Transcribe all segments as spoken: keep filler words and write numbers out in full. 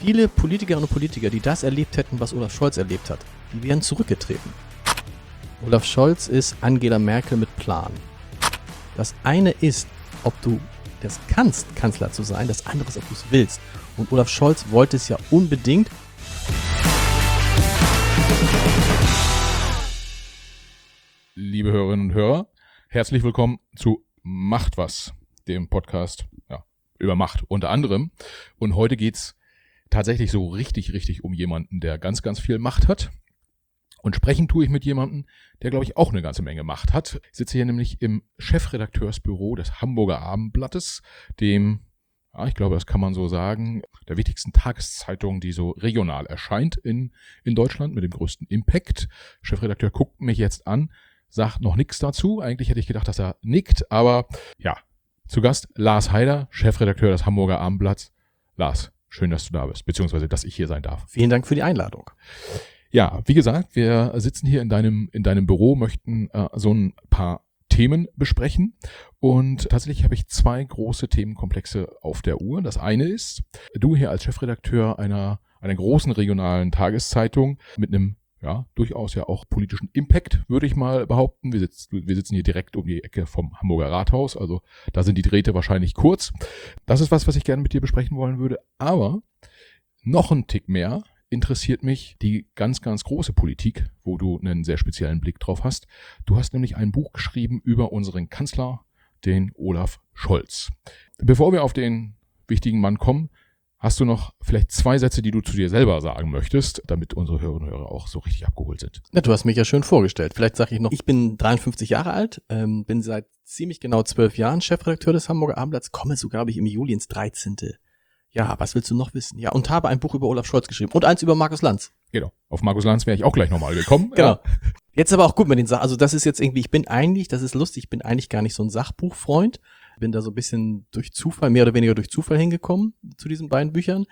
Viele Politikerinnen und Politiker, die das erlebt hätten, was Olaf Scholz erlebt hat, die wären zurückgetreten. Olaf Scholz ist Angela Merkel mit Plan. Das eine ist, ob du das kannst, Kanzler zu sein, das andere ist, ob du es willst. Und Olaf Scholz wollte es ja unbedingt. Liebe Hörerinnen und Hörer, herzlich willkommen zu Macht was, dem Podcast ja, über Macht unter anderem. Und heute geht's tatsächlich so richtig, richtig um jemanden, der ganz, ganz viel Macht hat. Und sprechen tue ich mit jemandem, der, glaube ich, auch eine ganze Menge Macht hat. Ich sitze hier nämlich im Chefredakteursbüro des Hamburger Abendblattes, dem, ja, ich glaube, das kann man so sagen, der wichtigsten Tageszeitung, die so regional erscheint in, in Deutschland mit dem größten Impact. Chefredakteur guckt mich jetzt an, sagt noch nichts dazu. Eigentlich hätte ich gedacht, dass er nickt, aber ja, zu Gast Lars Heider, Chefredakteur des Hamburger Abendblatts. Lars, schön, dass du da bist, beziehungsweise, dass ich hier sein darf. Vielen Dank für die Einladung. Ja, wie gesagt, wir sitzen hier in deinem in deinem Büro, möchten äh, so ein paar Themen besprechen und tatsächlich habe ich zwei große Themenkomplexe auf der Uhr. Das eine ist, du hier als Chefredakteur einer einer großen regionalen Tageszeitung mit einem ja durchaus ja auch politischen Impact, würde ich mal behaupten. Wir sitzen wir sitzen hier direkt um die Ecke vom Hamburger Rathaus, also da sind die Drähte wahrscheinlich kurz. Das ist was, was ich gerne mit dir besprechen wollen würde, aber noch ein Tick mehr interessiert mich die ganz, ganz große Politik, wo du einen sehr speziellen Blick drauf hast. Du hast nämlich ein Buch geschrieben über unseren Kanzler, den Olaf Scholz. Bevor wir auf den wichtigen Mann kommen, hast du noch vielleicht zwei Sätze, die du zu dir selber sagen möchtest, damit unsere Hörerinnen und Hörer auch so richtig abgeholt sind. Ja, du hast mich ja schön vorgestellt. Vielleicht sage ich noch, ich bin dreiundfünfzig Jahre alt, ähm, bin seit ziemlich genau zwölf Jahren Chefredakteur des Hamburger Abendblatts, komme sogar, glaube ich, im Juli ins dreizehnte Ja, was willst du noch wissen? Ja, und habe ein Buch über Olaf Scholz geschrieben und eins über Markus Lanz. Genau. Auf Markus Lanz wäre ich auch gleich nochmal gekommen. Genau. Ja. Jetzt aber auch gut mit den Sachen. Also das ist jetzt irgendwie, ich bin eigentlich, das ist lustig, ich bin eigentlich gar nicht so ein Sachbuchfreund. Bin da so ein bisschen durch Zufall, mehr oder weniger durch Zufall hingekommen zu diesen beiden Büchern.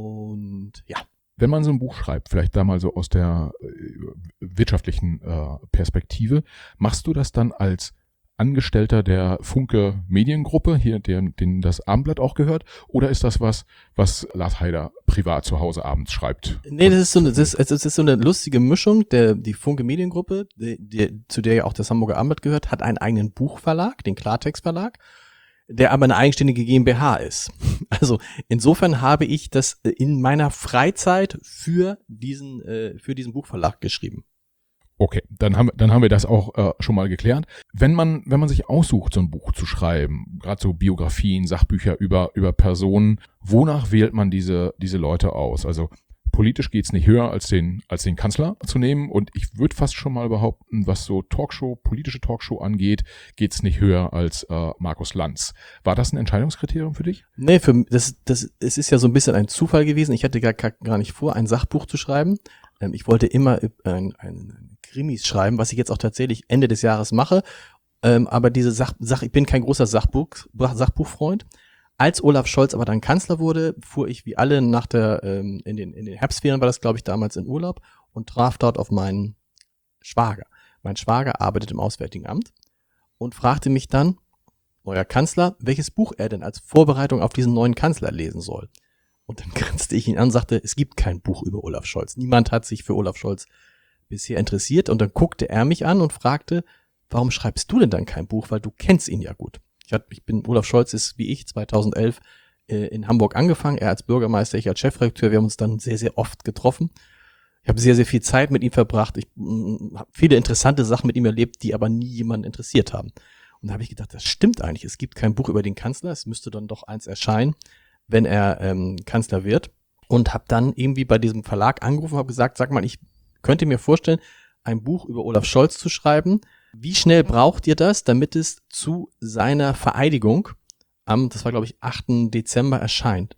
Und ja. Wenn man so ein Buch schreibt, vielleicht da mal so aus der äh, wirtschaftlichen äh, Perspektive, machst du das dann als Angestellter der Funke Mediengruppe, hier, der, denen das Abendblatt auch gehört, oder ist das was, was Lars Heider privat zu Hause abends schreibt? Nee, das ist so eine, das ist, das ist so eine lustige Mischung. Der, die Funke Mediengruppe, die, die, zu der ja auch das Hamburger Abendblatt gehört, hat einen eigenen Buchverlag, den Klartext Verlag, der aber eine eigenständige GmbH ist. Also insofern habe ich das in meiner Freizeit für diesen, äh, für diesen Buchverlag geschrieben. Okay, dann haben, dann haben wir das auch äh, schon mal geklärt. Wenn man, wenn man sich aussucht, so ein Buch zu schreiben, gerade so Biografien, Sachbücher über, über Personen, wonach wählt man diese, diese Leute aus? Also politisch geht's nicht höher, als den, als den Kanzler zu nehmen. Und ich würde fast schon mal behaupten, was so Talkshow, politische Talkshow angeht, geht's nicht höher als äh, Markus Lanz. War das ein Entscheidungskriterium für dich? Nee, für das, das, es ist ja so ein bisschen ein Zufall gewesen. Ich hatte gar, gar nicht vor, ein Sachbuch zu schreiben. Ähm, ich wollte immer ein, ein Krimis schreiben, was ich jetzt auch tatsächlich Ende des Jahres mache. Ähm, aber diese Sach, Sach, ich bin kein großer Sachbuch, Sachbuchfreund. Als Olaf Scholz aber dann Kanzler wurde, fuhr ich wie alle nach der, ähm, in den, in den Herbstferien war das, glaube ich, damals in Urlaub und traf dort auf meinen Schwager. Mein Schwager arbeitet im Auswärtigen Amt und fragte mich dann, neuer Kanzler, welches Buch er denn als Vorbereitung auf diesen neuen Kanzler lesen soll. Und dann grinste ich ihn an und sagte, es gibt kein Buch über Olaf Scholz. Niemand hat sich für Olaf Scholz bisher interessiert. Und dann guckte er mich an und fragte, warum schreibst du denn dann kein Buch? Weil du kennst ihn ja gut. Ich, hat, ich bin, Olaf Scholz ist wie ich zweitausendelf äh, in Hamburg angefangen. Er als Bürgermeister, ich als Chefredakteur. Wir haben uns dann sehr, sehr oft getroffen. Ich habe sehr, sehr viel Zeit mit ihm verbracht. Ich habe viele interessante Sachen mit ihm erlebt, die aber nie jemanden interessiert haben. Und da habe ich gedacht, das stimmt eigentlich. Es gibt kein Buch über den Kanzler. Es müsste dann doch eins erscheinen, wenn er ähm, Kanzler wird. Und habe dann irgendwie bei diesem Verlag angerufen und habe gesagt, sag mal, ich könnte mir vorstellen, ein Buch über Olaf Scholz zu schreiben. Wie schnell braucht ihr das, damit es zu seiner Vereidigung am, das war glaube ich, achten Dezember erscheint?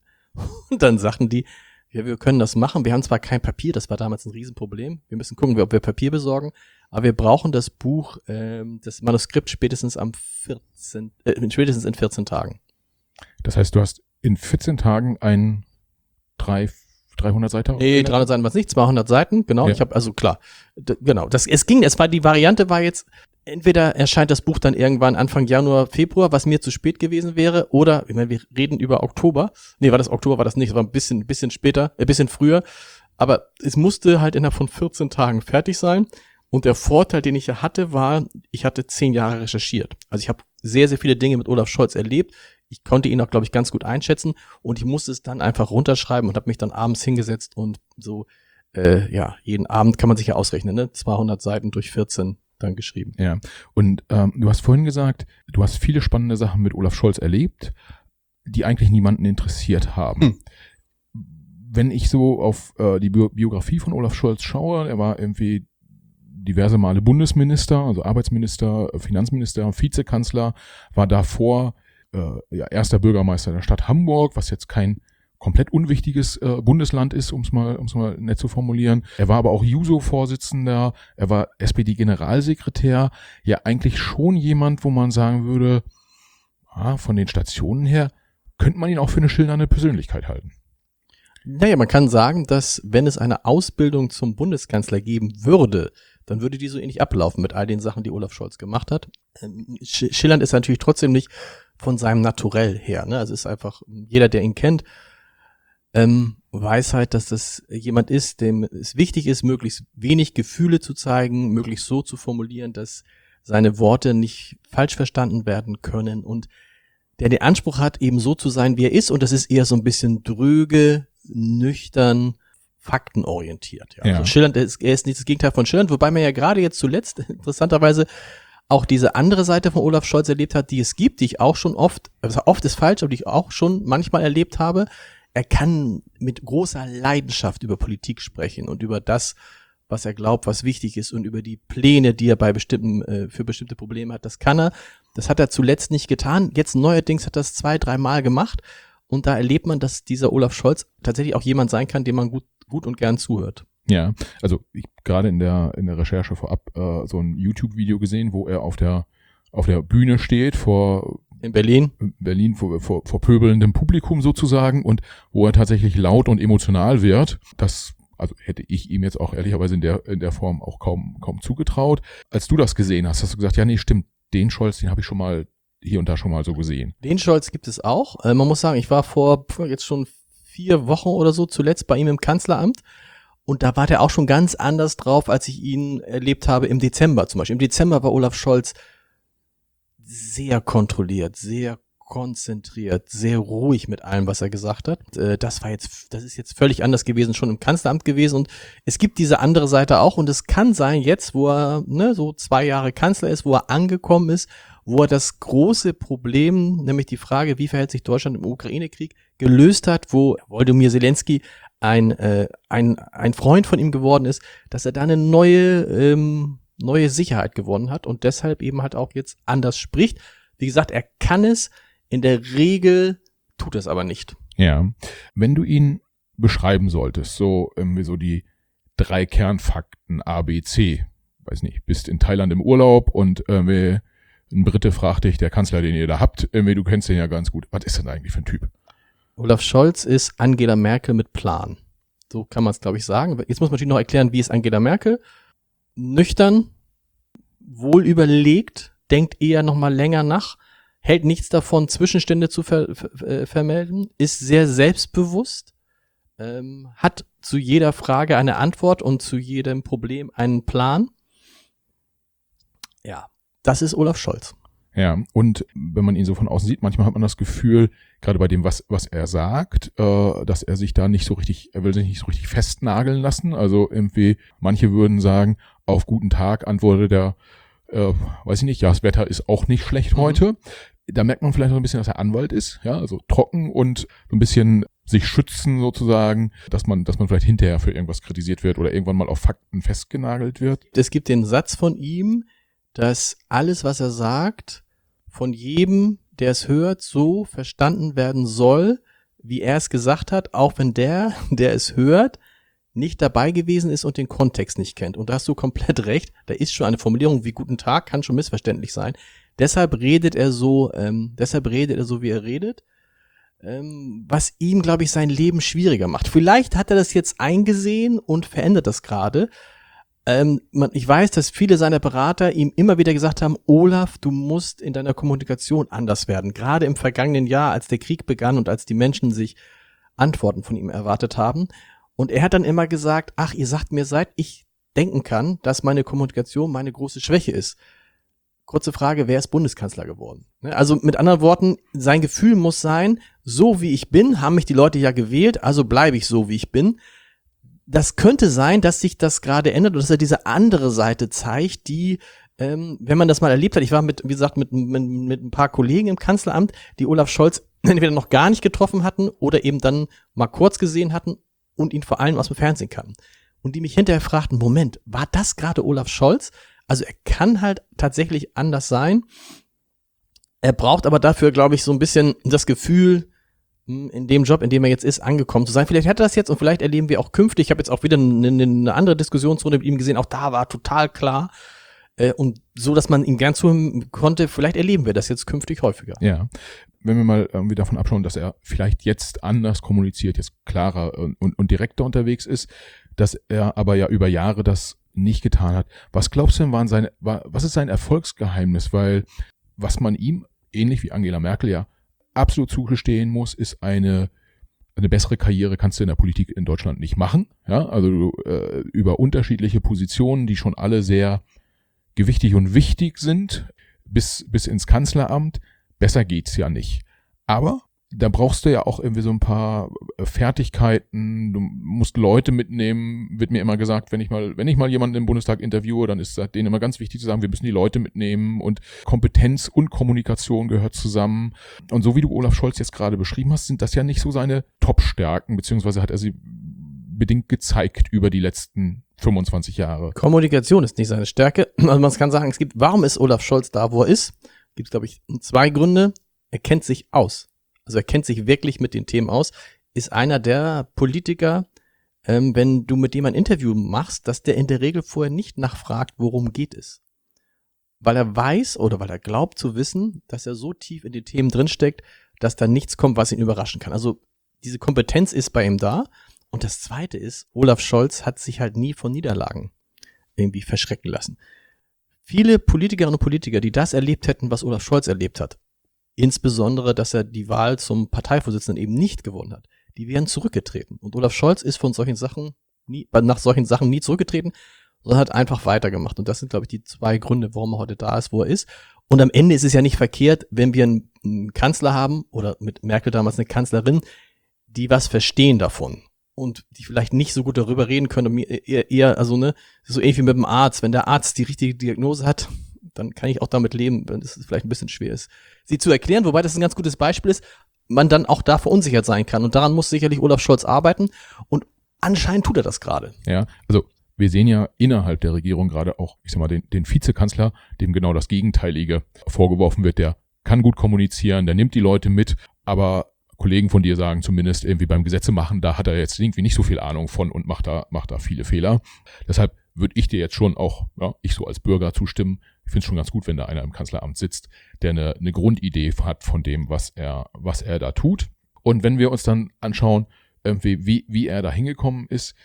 Und dann sagten die, ja, wir können das machen. Wir haben zwar kein Papier, das war damals ein Riesenproblem. Wir müssen gucken, ob wir Papier besorgen. Aber wir brauchen das Buch, ähm, das Manuskript spätestens am vierzehn, äh, spätestens in vierzehn Tagen. Das heißt, du hast in vierzehn Tagen ein drei dreihundert Seiten? Nee, dreihundert Seiten war es nicht, zweihundert Seiten, genau. Ja. Ich habe, also klar, d- genau. Das, es ging, es war, die Variante war jetzt, entweder erscheint das Buch dann irgendwann Anfang Januar, Februar, was mir zu spät gewesen wäre, oder, ich meine, wir reden über Oktober. Nee, war das Oktober, war das nicht, das war ein bisschen, bisschen später, ein bisschen früher. Aber es musste halt innerhalb von vierzehn Tagen fertig sein. Und der Vorteil, den ich ja hatte, war, ich hatte zehn Jahre recherchiert. Also ich habe sehr, sehr viele Dinge mit Olaf Scholz erlebt. Ich konnte ihn auch, glaube ich, ganz gut einschätzen. Und ich musste es dann einfach runterschreiben und habe mich dann abends hingesetzt und so, äh, ja, jeden Abend kann man sich ja ausrechnen, ne? zweihundert Seiten durch vierzehn dann geschrieben. Ja, und ähm, du hast vorhin gesagt, du hast viele spannende Sachen mit Olaf Scholz erlebt, die eigentlich niemanden interessiert haben. Hm. Wenn ich so auf äh, die Bi- Biografie von Olaf Scholz schaue, er war irgendwie diverse Male Bundesminister, also Arbeitsminister, Finanzminister, Vizekanzler, war davor äh, ja, erster Bürgermeister der Stadt Hamburg, was jetzt kein komplett unwichtiges äh, Bundesland ist, um es mal, um's mal nett zu formulieren. Er war aber auch Juso-Vorsitzender, er war S P D-Generalsekretär, ja eigentlich schon jemand, wo man sagen würde, ah, von den Stationen her könnte man ihn auch für eine schillernde Persönlichkeit halten. Naja, man kann sagen, dass wenn es eine Ausbildung zum Bundeskanzler geben würde, dann würde die so ähnlich ablaufen mit all den Sachen, die Olaf Scholz gemacht hat. Ähm, schillernd ist er natürlich trotzdem nicht von seinem Naturell her, ne? Also es ist einfach, jeder, der ihn kennt, ähm, weiß halt, dass das jemand ist, dem es wichtig ist, möglichst wenig Gefühle zu zeigen, möglichst so zu formulieren, dass seine Worte nicht falsch verstanden werden können und der den Anspruch hat, eben so zu sein, wie er ist, und das ist eher so ein bisschen dröge, nüchtern, faktenorientiert. Ja. Ja. Also schillernd, er ist, er ist nicht das Gegenteil von schillernd, wobei man ja gerade jetzt zuletzt interessanterweise auch diese andere Seite von Olaf Scholz erlebt hat, die es gibt, die ich auch schon oft, also oft ist falsch, aber die ich auch schon manchmal erlebt habe. Er kann mit großer Leidenschaft über Politik sprechen und über das, was er glaubt, was wichtig ist, und über die Pläne, die er bei bestimmten, äh, für bestimmte Probleme hat. Das kann er. Das hat er zuletzt nicht getan. Jetzt neuerdings hat er das zwei, dreimal gemacht. Und da erlebt man, dass dieser Olaf Scholz tatsächlich auch jemand sein kann, dem man gut, gut und gern zuhört. Ja, also ich gerade in der in der Recherche vorab äh, so ein YouTube-Video gesehen, wo er auf der auf der Bühne steht vor in Berlin, Berlin vor, vor, vor pöbelndem Publikum sozusagen, und wo er tatsächlich laut und emotional wird. Das also hätte ich ihm jetzt auch ehrlicherweise in der in der Form auch kaum kaum zugetraut. Als du das gesehen hast, hast du gesagt, ja nee, stimmt, den Scholz, den habe ich schon mal hier und da schon mal so gesehen. Den Scholz gibt es auch. Äh, man muss sagen, ich war vor jetzt schon vier Wochen oder so zuletzt bei ihm im Kanzleramt. Und da war der auch schon ganz anders drauf, als ich ihn erlebt habe im Dezember zum Beispiel. Im Dezember war Olaf Scholz sehr kontrolliert, sehr konzentriert, sehr ruhig mit allem, was er gesagt hat. Das war jetzt, das ist jetzt völlig anders gewesen, schon im Kanzleramt gewesen. Und es gibt diese andere Seite auch. Und es kann sein, jetzt, wo er ne, so zwei Jahre Kanzler ist, wo er angekommen ist, wo er das große Problem, nämlich die Frage, wie verhält sich Deutschland im Ukraine-Krieg, gelöst hat, wo Volodymyr Zelensky ein, äh, ein, ein Freund von ihm geworden ist, dass er da eine neue, ähm, neue Sicherheit gewonnen hat und deshalb eben halt auch jetzt anders spricht. Wie gesagt, er kann es, in der Regel tut es aber nicht. Ja, wenn du ihn beschreiben solltest, so irgendwie so die drei Kernfakten A, B, C, weiß nicht, bist in Thailand im Urlaub und irgendwie ein Brite fragt dich, der Kanzler, den ihr da habt, irgendwie, du kennst den ja ganz gut. Was ist denn eigentlich für ein Typ? Olaf Scholz ist Angela Merkel mit Plan. So kann man es, glaube ich, sagen. Jetzt muss man natürlich noch erklären, wie ist Angela Merkel. Nüchtern, wohl überlegt, denkt eher noch mal länger nach, hält nichts davon, Zwischenstände zu ver- ver- vermelden, ist sehr selbstbewusst, ähm, hat zu jeder Frage eine Antwort und zu jedem Problem einen Plan. Ja, das ist Olaf Scholz. Ja, und wenn man ihn so von außen sieht, manchmal hat man das Gefühl, gerade bei dem, was was er sagt, äh, dass er sich da nicht so richtig, er will sich nicht so richtig festnageln lassen. Also irgendwie, manche würden sagen, auf guten Tag antwortet er, äh, weiß ich nicht, ja, das Wetter ist auch nicht schlecht mhm. heute. Da merkt man vielleicht noch ein bisschen, dass er Anwalt ist, ja, also trocken und so ein bisschen sich schützen sozusagen, dass man, dass man vielleicht hinterher für irgendwas kritisiert wird oder irgendwann mal auf Fakten festgenagelt wird. Es gibt den Satz von ihm, dass alles, was er sagt, von jedem, der es hört, so verstanden werden soll, wie er es gesagt hat, auch wenn der, der es hört, nicht dabei gewesen ist und den Kontext nicht kennt. Und da hast du komplett recht, da ist schon eine Formulierung wie guten Tag, kann schon missverständlich sein. Deshalb redet er so, ähm, deshalb redet er so, wie er redet, ähm, was ihm, glaube ich, sein Leben schwieriger macht. Vielleicht hat er das jetzt eingesehen und verändert das gerade, Ähm, man, ich weiß, dass viele seiner Berater ihm immer wieder gesagt haben, Olaf, du musst in deiner Kommunikation anders werden. Gerade im vergangenen Jahr, als der Krieg begann und als die Menschen sich Antworten von ihm erwartet haben. Und er hat dann immer gesagt, ach, ihr sagt mir, seit ich denken kann, dass meine Kommunikation meine große Schwäche ist. Kurze Frage, wer ist Bundeskanzler geworden? Also mit anderen Worten, sein Gefühl muss sein, so wie ich bin, haben mich die Leute ja gewählt, also bleibe ich so, wie ich bin. Das könnte sein, dass sich das gerade ändert und dass er diese andere Seite zeigt, die, ähm, wenn man das mal erlebt hat, ich war mit, wie gesagt, mit, mit, mit ein paar Kollegen im Kanzleramt, die Olaf Scholz entweder noch gar nicht getroffen hatten oder eben dann mal kurz gesehen hatten und ihn vor allem aus dem Fernsehen kannten. Und die mich hinterher fragten, Moment, war das gerade Olaf Scholz? Also er kann halt tatsächlich anders sein. Er braucht aber dafür, glaube ich, so ein bisschen das Gefühl, in dem Job, in dem er jetzt ist, angekommen zu sein. Vielleicht hat er das jetzt und vielleicht erleben wir auch künftig. Ich habe jetzt auch wieder eine, eine andere Diskussionsrunde mit ihm gesehen. Auch da war total klar. Äh, und so, dass man ihm gern zuhören konnte, vielleicht erleben wir das jetzt künftig häufiger. Ja, wenn wir mal irgendwie davon abschauen, dass er vielleicht jetzt anders kommuniziert, jetzt klarer und, und, und direkter unterwegs ist, dass er aber ja über Jahre das nicht getan hat. Was glaubst du denn, waren seine, war, was ist sein Erfolgsgeheimnis? Weil was man ihm, ähnlich wie Angela Merkel, ja absolut zugestehen muss, ist eine eine bessere Karriere kannst du in der Politik in Deutschland nicht machen. Ja, also du, äh, über unterschiedliche Positionen, die schon alle sehr gewichtig und wichtig sind, bis bis ins Kanzleramt. Besser geht's ja nicht. Aber da brauchst du ja auch irgendwie so ein paar Fertigkeiten. Du musst Leute mitnehmen, wird mir immer gesagt, wenn ich mal, wenn ich mal jemanden im Bundestag interviewe, dann ist denen immer ganz wichtig zu sagen, wir müssen die Leute mitnehmen und Kompetenz und Kommunikation gehört zusammen. Und so wie du Olaf Scholz jetzt gerade beschrieben hast, sind das ja nicht so seine Top-Stärken, beziehungsweise hat er sie bedingt gezeigt über die letzten fünfundzwanzig Jahre. Kommunikation ist nicht seine Stärke. Also man kann sagen, es gibt, warum ist Olaf Scholz da, wo er ist? Gibt es, glaube ich, zwei Gründe. Er kennt sich aus. Also er kennt sich wirklich mit den Themen aus, ist einer der Politiker, ähm, wenn du mit dem ein Interview machst, dass der in der Regel vorher nicht nachfragt, worum geht es. Weil er weiß oder weil er glaubt zu wissen, dass er so tief in die Themen drinsteckt, dass da nichts kommt, was ihn überraschen kann. Also diese Kompetenz ist bei ihm da. Und das Zweite ist, Olaf Scholz hat sich halt nie von Niederlagen irgendwie verschrecken lassen. Viele Politikerinnen und Politiker, die das erlebt hätten, was Olaf Scholz erlebt hat, insbesondere, dass er die Wahl zum Parteivorsitzenden eben nicht gewonnen hat, die wären zurückgetreten. Und Olaf Scholz ist von solchen Sachen nie, nach solchen Sachen nie zurückgetreten, sondern hat einfach weitergemacht. Und das sind, glaube ich, die zwei Gründe, warum er heute da ist, wo er ist. Und am Ende ist es ja nicht verkehrt, wenn wir einen, einen Kanzler haben, oder mit Merkel damals eine Kanzlerin, die was verstehen davon. Und die vielleicht nicht so gut darüber reden können, eher, eher also ne, so ähnlich wie mit dem Arzt. Wenn der Arzt die richtige Diagnose hat, dann kann ich auch damit leben, wenn es vielleicht ein bisschen schwer ist, sie zu erklären. Wobei das ein ganz gutes Beispiel ist, man dann auch da verunsichert sein kann. Und daran muss sicherlich Olaf Scholz arbeiten. Und anscheinend tut er das gerade. Ja, also wir sehen ja innerhalb der Regierung gerade auch, ich sag mal, den, den Vizekanzler, dem genau das Gegenteilige vorgeworfen wird. Der kann gut kommunizieren, der nimmt die Leute mit, aber Kollegen von dir sagen zumindest irgendwie beim Gesetze machen, da hat er jetzt irgendwie nicht so viel Ahnung von und macht da, macht da viele Fehler. Deshalb würde ich dir jetzt schon auch, ja, ich so als Bürger zustimmen. Ich finde es schon ganz gut, wenn da einer im Kanzleramt sitzt, der eine, eine Grundidee hat von dem, was er, was er da tut. Und wenn wir uns dann anschauen, irgendwie, wie, wie er da hingekommen ist,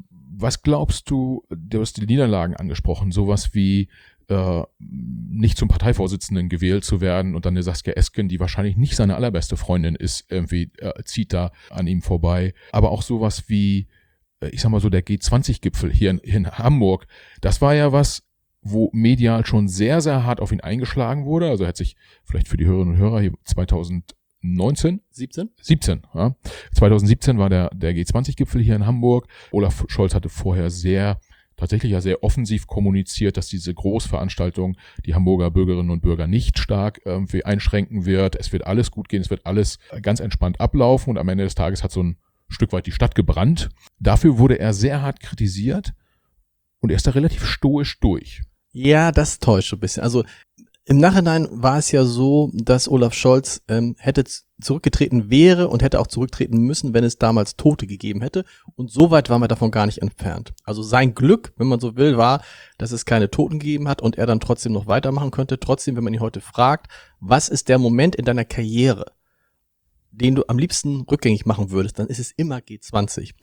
was glaubst du, du hast die Niederlagen angesprochen, sowas wie äh, nicht zum Parteivorsitzenden gewählt zu werden und dann eine Saskia Esken, die wahrscheinlich nicht seine allerbeste Freundin ist, irgendwie äh, zieht da an ihm vorbei. Aber auch sowas wie, äh, ich sag mal so, der G zwanzig Gipfel hier in, in Hamburg, das war ja was, wo medial schon sehr, sehr hart auf ihn eingeschlagen wurde. Also er hat sich vielleicht für die Hörerinnen und Hörer hier zweitausendneunzehn siebzehn siebzehn ja. zweitausendsiebzehn war der, der G zwanzig Gipfel hier in Hamburg. Olaf Scholz hatte vorher sehr, tatsächlich ja sehr offensiv kommuniziert, dass diese Großveranstaltung die Hamburger Bürgerinnen und Bürger nicht stark irgendwie einschränken wird. Es wird alles gut gehen, es wird alles ganz entspannt ablaufen und am Ende des Tages hat so ein Stück weit die Stadt gebrannt. Dafür wurde er sehr hart kritisiert und er ist da relativ stoisch durch. Ja, das täuscht ein bisschen. Also im Nachhinein war es ja so, dass Olaf Scholz ähm, hätte zurückgetreten wäre und hätte auch zurücktreten müssen, wenn es damals Tote gegeben hätte. Und so weit waren wir davon gar nicht entfernt. Also sein Glück, wenn man so will, war, dass es keine Toten gegeben hat und er dann trotzdem noch weitermachen könnte. Trotzdem, wenn man ihn heute fragt, was ist der Moment in deiner Karriere, den du am liebsten rückgängig machen würdest, dann ist es immer G zwanzig.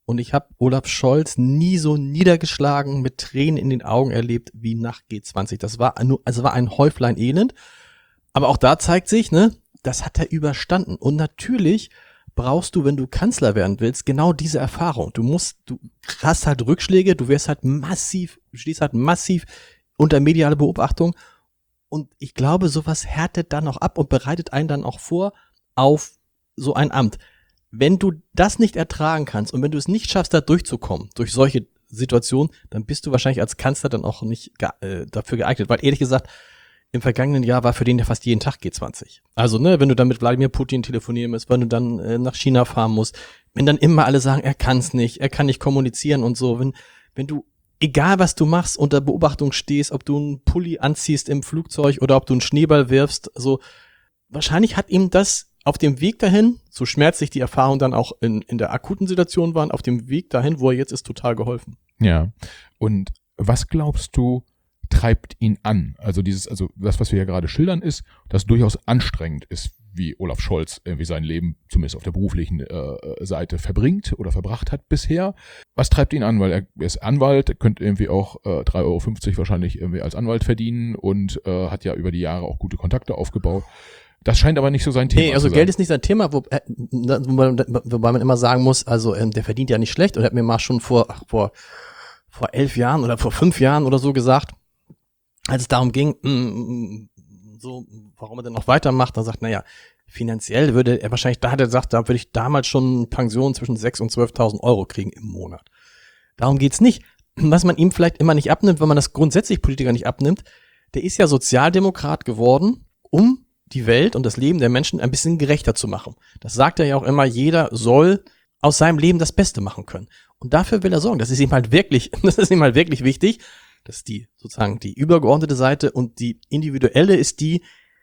Und ich habe Olaf Scholz nie so niedergeschlagen mit Tränen in den Augen erlebt wie nach G zwanzig. Das war nur, also war ein Häuflein Elend. Aber auch da zeigt sich, ne, das hat er überstanden. Und natürlich brauchst du, wenn du Kanzler werden willst, genau diese Erfahrung. Du musst, du hast halt Rückschläge, du wirst halt massiv, du stehst halt massiv unter mediale Beobachtung. Und ich glaube, sowas härtet dann auch ab und bereitet einen dann auch vor auf so ein Amt. Wenn du das nicht ertragen kannst und wenn du es nicht schaffst, da durchzukommen, durch solche Situationen, dann bist du wahrscheinlich als Kanzler dann auch nicht ge- äh, dafür geeignet. Weil ehrlich gesagt, im vergangenen Jahr war für den ja fast jeden Tag G zwanzig. Also, ne, wenn du dann mit Wladimir Putin telefonieren musst, wenn du dann äh, nach China fahren musst, wenn dann immer alle sagen, er kann's nicht, er kann nicht kommunizieren und so, wenn, wenn du, egal was du machst, unter Beobachtung stehst, ob du einen Pulli anziehst im Flugzeug oder ob du einen Schneeball wirfst, so, wahrscheinlich hat ihm das auf dem Weg dahin, so schmerzlich die Erfahrungen dann auch in, in der akuten Situation waren, auf dem Weg dahin, wo er jetzt ist, total geholfen. Ja. Und was glaubst du, treibt ihn an? Also dieses, also das, was wir ja gerade schildern, ist, dass durchaus anstrengend ist, wie Olaf Scholz irgendwie sein Leben, zumindest auf der beruflichen äh, Seite, verbringt oder verbracht hat bisher. Was treibt ihn an? Weil er, er ist Anwalt, er könnte irgendwie auch äh, drei Euro fünfzig wahrscheinlich irgendwie als Anwalt verdienen und äh, hat ja über die Jahre auch gute Kontakte aufgebaut. Das scheint aber nicht so sein Thema nee, also zu sein. Geld ist nicht sein Thema, wo, äh, wobei, wobei man immer sagen muss, also ähm, der verdient ja nicht schlecht und er hat mir mal schon vor, ach, vor, vor elf Jahren oder vor fünf Jahren oder so gesagt, als es darum ging, mh, so, warum er denn noch weitermacht, dann sagt, naja, finanziell würde er wahrscheinlich, da hat er gesagt, da würde ich damals schon Pension zwischen sechstausend und zwölftausend Euro kriegen im Monat. Darum geht's nicht. Was man ihm vielleicht immer nicht abnimmt, wenn man das grundsätzlich Politiker nicht abnimmt, der ist ja Sozialdemokrat geworden, um die Welt und das Leben der Menschen ein bisschen gerechter zu machen. Das sagt er ja auch immer, jeder soll aus seinem Leben das Beste machen können. Und dafür will er sorgen. Das ist ihm halt wirklich, das ist ihm halt wirklich wichtig. Das ist die, sozusagen die übergeordnete Seite und die individuelle ist die,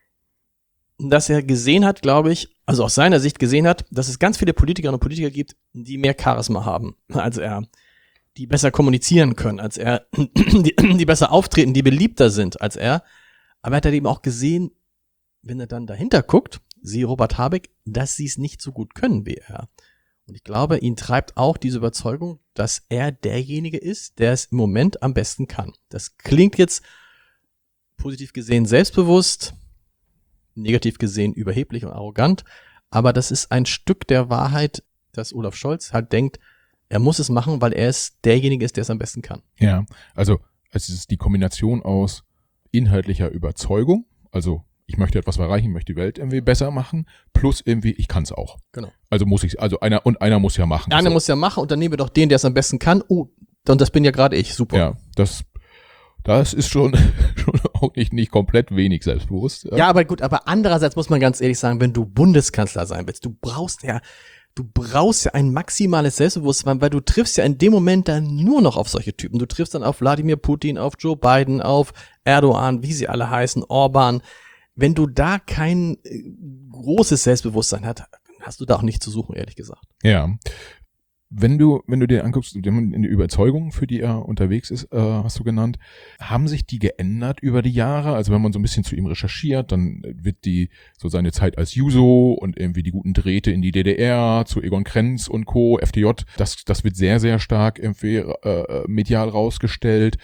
dass er gesehen hat, glaube ich, also aus seiner Sicht gesehen hat, dass es ganz viele Politikerinnen und Politiker gibt, die mehr Charisma haben als er, die besser kommunizieren können als er, die, die besser auftreten, die beliebter sind als er. Aber er hat eben auch gesehen, wenn er dann dahinter guckt, siehe Robert Habeck, dass sie es nicht so gut können wie er. Und ich glaube, ihn treibt auch diese Überzeugung, dass er derjenige ist, der es im Moment am besten kann. Das klingt jetzt positiv gesehen selbstbewusst, negativ gesehen überheblich und arrogant, aber das ist ein Stück der Wahrheit, dass Olaf Scholz halt denkt, er muss es machen, weil er es derjenige ist, der es am besten kann. Ja, also es ist die Kombination aus inhaltlicher Überzeugung, also ich möchte etwas erreichen, ich möchte die Welt irgendwie besser machen, plus irgendwie, ich kann es auch. Genau. Also muss ich, also einer, und einer muss ja machen. Einer so. muss ja machen und dann nehmen wir doch den, der es am besten kann. Oh, und das bin ja gerade ich, super. Ja, das, das ist schon, schon auch nicht, nicht komplett wenig selbstbewusst. Ja. ja, aber gut, aber andererseits muss man ganz ehrlich sagen, wenn du Bundeskanzler sein willst, du brauchst ja, du brauchst ja ein maximales Selbstbewusstsein, weil du triffst ja in dem Moment dann nur noch auf solche Typen. Du triffst dann auf Wladimir Putin, auf Joe Biden, auf Erdogan, wie sie alle heißen, Orban. Wenn du da kein äh, großes Selbstbewusstsein hast, hast du da auch nichts zu suchen, ehrlich gesagt. Ja. Wenn du, wenn du dir anguckst, in die Überzeugungen, für die er unterwegs ist, äh, hast du genannt, haben sich die geändert über die Jahre? Also wenn man so ein bisschen zu ihm recherchiert, dann wird die, so seine Zeit als Juso und irgendwie die guten Drähte in die D D R, zu Egon Krenz und Co., F D J, das, das wird sehr, sehr stark irgendwie äh, medial rausgestellt.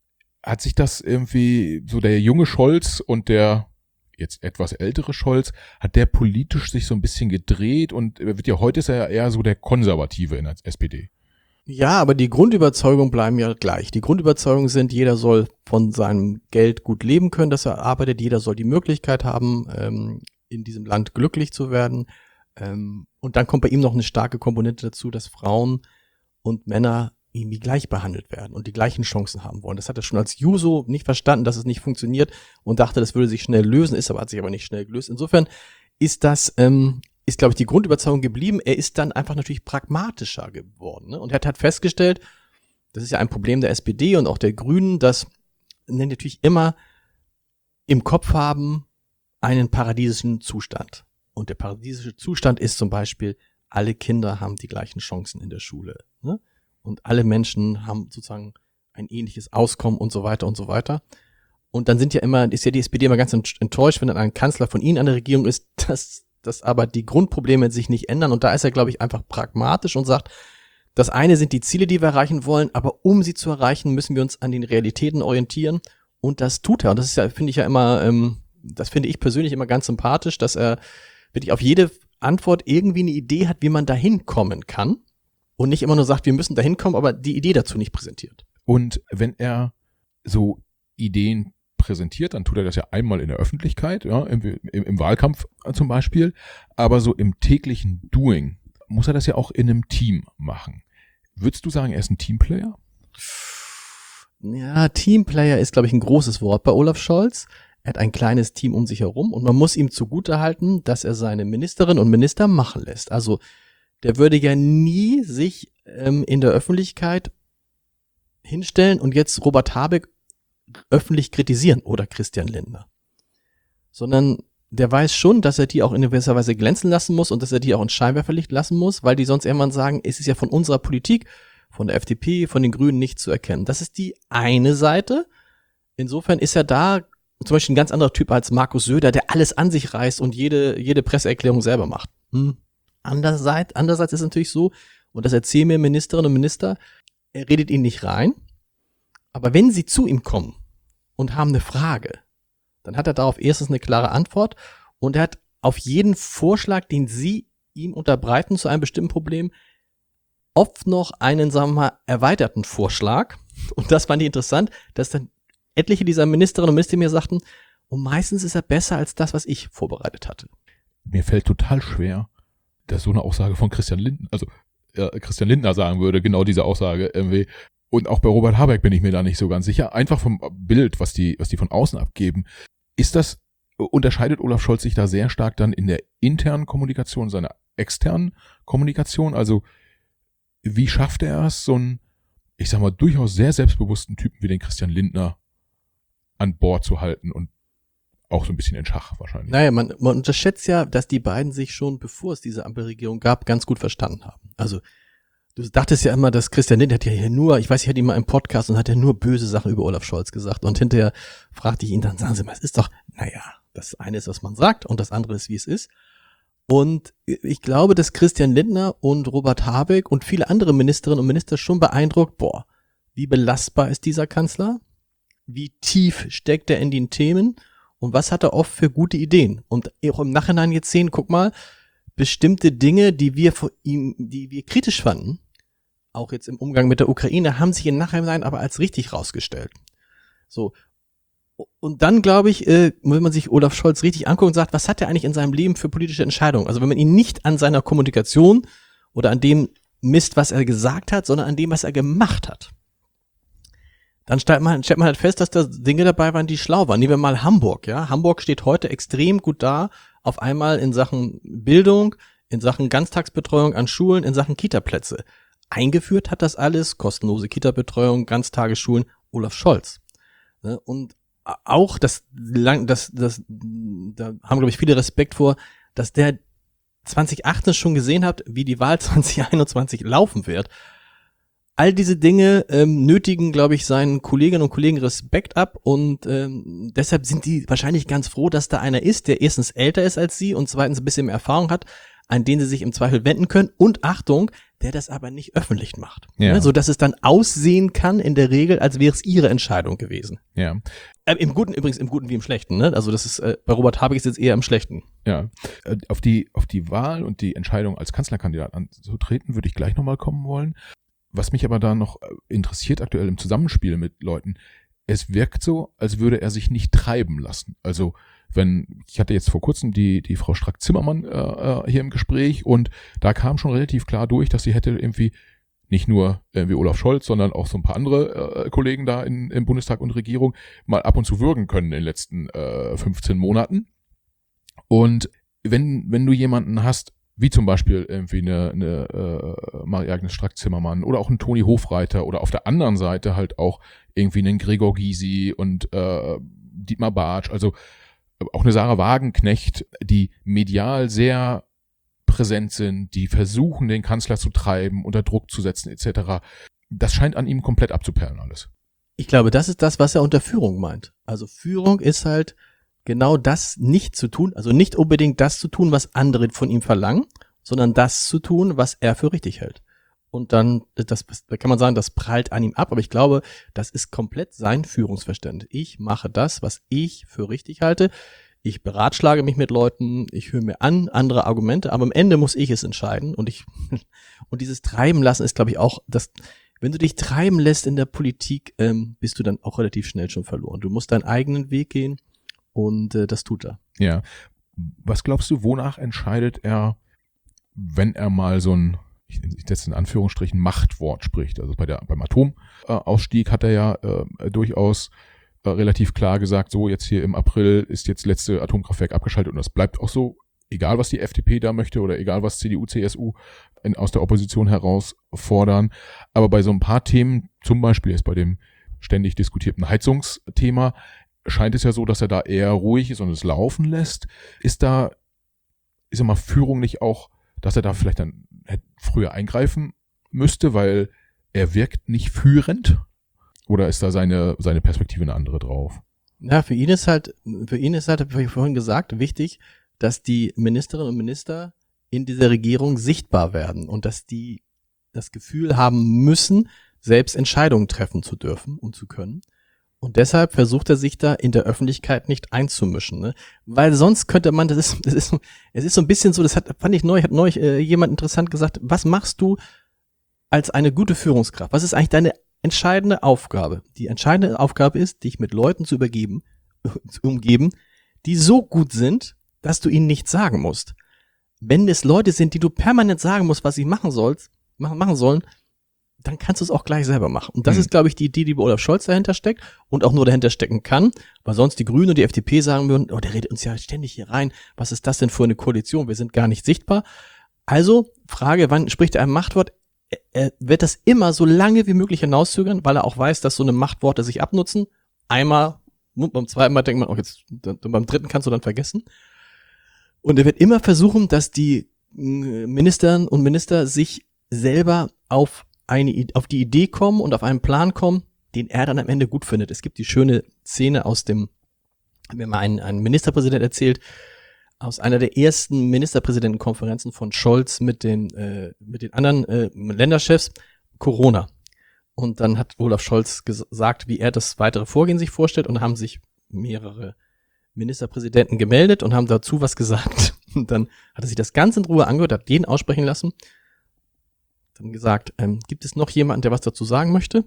Hat sich das irgendwie, so der junge Scholz und der jetzt etwas ältere Scholz, hat der politisch sich so ein bisschen gedreht und wird ja heute ist er ja eher so der Konservative in der S P D. Ja, aber die Grundüberzeugungen bleiben ja gleich. Die Grundüberzeugungen sind, jeder soll von seinem Geld gut leben können, dass er arbeitet, jeder soll die Möglichkeit haben, ähm, in diesem Land glücklich zu werden. Ähm, und dann kommt bei ihm noch eine starke Komponente dazu, dass Frauen und Männer irgendwie gleich behandelt werden und die gleichen Chancen haben wollen. Das hat er schon als Juso nicht verstanden, dass es nicht funktioniert und dachte, das würde sich schnell lösen, ist aber hat sich aber nicht schnell gelöst. Insofern ist das, ähm, ist glaube ich die Grundüberzeugung geblieben. Er ist dann einfach natürlich pragmatischer geworden, ne? Und er hat halt festgestellt, das ist ja ein Problem der S P D und auch der Grünen, dass die natürlich immer im Kopf haben einen paradiesischen Zustand. Und der paradiesische Zustand ist zum Beispiel, alle Kinder haben die gleichen Chancen in der Schule, ne? Und alle Menschen haben sozusagen ein ähnliches Auskommen und so weiter und so weiter. Und dann sind ja immer, ist ja die S P D immer ganz enttäuscht, wenn dann ein Kanzler von ihnen an der Regierung ist, dass, dass aber die Grundprobleme sich nicht ändern. Und da ist er, glaube ich, einfach pragmatisch und sagt, das eine sind die Ziele, die wir erreichen wollen, aber um sie zu erreichen, müssen wir uns an den Realitäten orientieren. Und das tut er. Und das ist ja, finde ich ja immer, ähm, das finde ich persönlich immer ganz sympathisch, dass er wirklich auf jede Antwort irgendwie eine Idee hat, wie man da hinkommen kann. Und nicht immer nur sagt, wir müssen da hinkommen, aber die Idee dazu nicht präsentiert. Und wenn er so Ideen präsentiert, dann tut er das ja einmal in der Öffentlichkeit, ja, im, im, im Wahlkampf zum Beispiel, aber so im täglichen Doing muss er das ja auch in einem Team machen. Würdest du sagen, er ist ein Teamplayer? Ja, Teamplayer ist, glaube ich, ein großes Wort bei Olaf Scholz. Er hat ein kleines Team um sich herum und man muss ihm zugutehalten, dass er seine Ministerinnen und Minister machen lässt. Also der würde ja nie sich ähm, in der Öffentlichkeit hinstellen und jetzt Robert Habeck öffentlich kritisieren oder Christian Lindner. Sondern der weiß schon, dass er die auch in gewisser Weise glänzen lassen muss und dass er die auch ins Scheinwerferlicht lassen muss, weil die sonst irgendwann sagen, es ist ja von unserer Politik, von der F D P, von den Grünen nicht zu erkennen. Das ist die eine Seite. Insofern ist er da zum Beispiel ein ganz anderer Typ als Markus Söder, der alles an sich reißt und jede, jede Presseerklärung selber macht. Hm. Andererseits, andererseits ist es natürlich so, und das erzählen mir Ministerinnen und Minister, er redet ihnen nicht rein, aber wenn sie zu ihm kommen und haben eine Frage, dann hat er darauf erstens eine klare Antwort und er hat auf jeden Vorschlag, den sie ihm unterbreiten zu einem bestimmten Problem, oft noch einen, sagen wir mal, erweiterten Vorschlag. Und das fand ich interessant, dass dann etliche dieser Ministerinnen und Minister mir sagten, und meistens ist er besser als das, was ich vorbereitet hatte. Mir fällt total schwer, dass so eine Aussage von Christian Lindner, also äh, Christian Lindner sagen würde, genau diese Aussage irgendwie. Und auch bei Robert Habeck bin ich mir da nicht so ganz sicher. Einfach vom Bild, was die, was die von außen abgeben. Ist das, unterscheidet Olaf Scholz sich da sehr stark dann in der internen Kommunikation, seiner externen Kommunikation? Also, wie schafft er es, so einen, ich sag mal, durchaus sehr selbstbewussten Typen wie den Christian Lindner an Bord zu halten und auch so ein bisschen in Schach wahrscheinlich? Naja, man, man unterschätzt ja, dass die beiden sich schon, bevor es diese Ampelregierung gab, ganz gut verstanden haben. Also, du dachtest ja immer, dass Christian Lindner hat ja hier nur, ich weiß, ich hatte ihn mal im Podcast und hat ja nur böse Sachen über Olaf Scholz gesagt. Und hinterher fragte ich ihn dann, sagen Sie mal, es ist doch, naja, das eine ist, was man sagt und das andere ist, wie es ist. Und ich glaube, dass Christian Lindner und Robert Habeck und viele andere Ministerinnen und Minister schon beeindruckt, boah, wie belastbar ist dieser Kanzler? Wie tief steckt er in den Themen? Und was hat er oft für gute Ideen? Und auch im Nachhinein jetzt sehen, guck mal, bestimmte Dinge, die wir vor ihm, die wir kritisch fanden, auch jetzt im Umgang mit der Ukraine, haben sich im Nachhinein aber als richtig rausgestellt. So. Und dann, glaube ich, äh, wenn man sich Olaf Scholz richtig anguckt und sagt, was hat er eigentlich in seinem Leben für politische Entscheidungen? Also wenn man ihn nicht an seiner Kommunikation oder an dem misst, was er gesagt hat, sondern an dem, was er gemacht hat, dann stellt man, stellt man halt fest, dass da Dinge dabei waren, die schlau waren. Nehmen wir mal Hamburg, ja. Hamburg steht heute extrem gut da, auf einmal in Sachen Bildung, in Sachen Ganztagsbetreuung an Schulen, in Sachen Kitaplätze. Eingeführt hat das alles, kostenlose Kitabetreuung, Ganztagesschulen, Olaf Scholz. Und auch das, das, das, da haben, glaube ich, viele Respekt vor, dass der zwanzig achtzehn schon gesehen hat, wie die Wahl zwanzig einundzwanzig laufen wird. All diese Dinge ähm, nötigen, glaube ich, seinen Kolleginnen und Kollegen Respekt ab und ähm, deshalb sind die wahrscheinlich ganz froh, dass da einer ist, der erstens älter ist als sie und zweitens ein bisschen mehr Erfahrung hat, an den sie sich im Zweifel wenden können und Achtung, der das aber nicht öffentlich macht. Ja. Ne, so dass es dann aussehen kann in der Regel, als wäre es ihre Entscheidung gewesen. Ja. Äh, Im Guten übrigens, im Guten wie im Schlechten. Ne? Also das ist äh, bei Robert Habeck ist jetzt eher im Schlechten. Ja. Äh, auf die auf die Wahl und die Entscheidung als Kanzlerkandidat anzutreten, würde ich gleich nochmal kommen wollen. Was mich aber da noch interessiert aktuell im Zusammenspiel mit Leuten, es wirkt so, als würde er sich nicht treiben lassen. Also wenn, ich hatte jetzt vor kurzem die die Frau Strack-Zimmermann äh, hier im Gespräch und da kam schon relativ klar durch, dass sie hätte irgendwie nicht nur irgendwie Olaf Scholz, sondern auch so ein paar andere äh, Kollegen da in, im Bundestag und Regierung mal ab und zu würgen können in den letzten äh, fünfzehn Monaten. Und wenn wenn du jemanden hast, wie zum Beispiel irgendwie eine, eine äh, Marie-Agnes Strack-Zimmermann oder auch ein Toni Hofreiter oder auf der anderen Seite halt auch irgendwie einen Gregor Gysi und äh, Dietmar Bartsch, also auch eine Sarah Wagenknecht, die medial sehr präsent sind, die versuchen, den Kanzler zu treiben, unter Druck zu setzen et cetera. Das scheint an ihm komplett abzuperlen alles. Ich glaube, das ist das, was er unter Führung meint. Also Führung ist halt genau das nicht zu tun, also nicht unbedingt das zu tun, was andere von ihm verlangen, sondern das zu tun, was er für richtig hält. und dann, das, da kann man sagen, das prallt an ihm ab, aber ich glaube, das ist komplett sein Führungsverständnis. Ich mache das, was ich für richtig halte. Ich beratschlage mich mit Leuten, ich höre mir an andere Argumente, aber am Ende muss ich es entscheiden und ich und dieses Treiben lassen ist, glaube ich, auch das. Wenn du dich treiben lässt in der Politik, ähm, bist du dann auch relativ schnell schon verloren. Du musst deinen eigenen Weg gehen und äh, das tut er. Ja. Was glaubst du, wonach entscheidet er, wenn er mal so ein, ich setze in Anführungsstrichen, Machtwort spricht? Also bei der beim Atomausstieg hat er ja äh, durchaus äh, relativ klar gesagt, so jetzt hier im April ist jetzt letzte Atomkraftwerk abgeschaltet und das bleibt auch so, egal was die F D P da möchte oder egal was C D U, C S U in, aus der Opposition heraus fordern. Aber bei so ein paar Themen, zum Beispiel jetzt bei dem ständig diskutierten Heizungsthema, scheint es ja so, dass er da eher ruhig ist und es laufen lässt. Ist da, ich sag mal, Führung nicht auch, dass er da vielleicht dann früher eingreifen müsste, weil er wirkt nicht führend? Oder ist da seine, seine Perspektive eine andere drauf? Ja, für ihn ist halt, für ihn ist halt, wie vorhin gesagt, wichtig, dass die Ministerinnen und Minister in dieser Regierung sichtbar werden und dass die das Gefühl haben müssen, selbst Entscheidungen treffen zu dürfen und zu können. Und deshalb versucht er sich da in der Öffentlichkeit nicht einzumischen, ne? Weil sonst könnte man, das ist, das ist, es ist so ein bisschen so, das hat, fand ich neu, hat neulich äh, jemand interessant gesagt, was machst du als eine gute Führungskraft? Was ist eigentlich deine entscheidende Aufgabe? Die entscheidende Aufgabe ist, dich mit Leuten zu übergeben, zu umgeben, die so gut sind, dass du ihnen nichts sagen musst. Wenn es Leute sind, die du permanent sagen musst, was sie machen sollst, machen, machen sollen, dann kannst du es auch gleich selber machen. Und das mhm. ist, glaube ich, die Idee, die bei Olaf Scholz dahinter steckt und auch nur dahinter stecken kann, weil sonst die Grünen und die F D P sagen würden, oh, der redet uns ja ständig hier rein, was ist das denn für eine Koalition, wir sind gar nicht sichtbar. Also, Frage, wann spricht er ein Machtwort? Er, er wird das immer so lange wie möglich hinauszögern, weil er auch weiß, dass so eine Machtworte sich abnutzen. Einmal, beim zweiten Mal denkt man, oh, jetzt, dann, beim dritten kannst du dann vergessen. Und er wird immer versuchen, dass die Ministerinnen und Minister sich selber auf eine, auf die Idee kommen und auf einen Plan kommen, den er dann am Ende gut findet. Es gibt die schöne Szene aus dem, mir mal ein, ein Ministerpräsident erzählt, aus einer der ersten Ministerpräsidentenkonferenzen von Scholz mit den, äh, mit den anderen äh, Länderchefs, Corona. Und dann hat Olaf Scholz gesagt, wie er das weitere Vorgehen sich vorstellt, und da haben sich mehrere Ministerpräsidenten gemeldet und haben dazu was gesagt. Und dann hat er sich das ganz in Ruhe angehört, hat jeden aussprechen lassen. Dann gesagt, ähm, gibt es noch jemanden, der was dazu sagen möchte?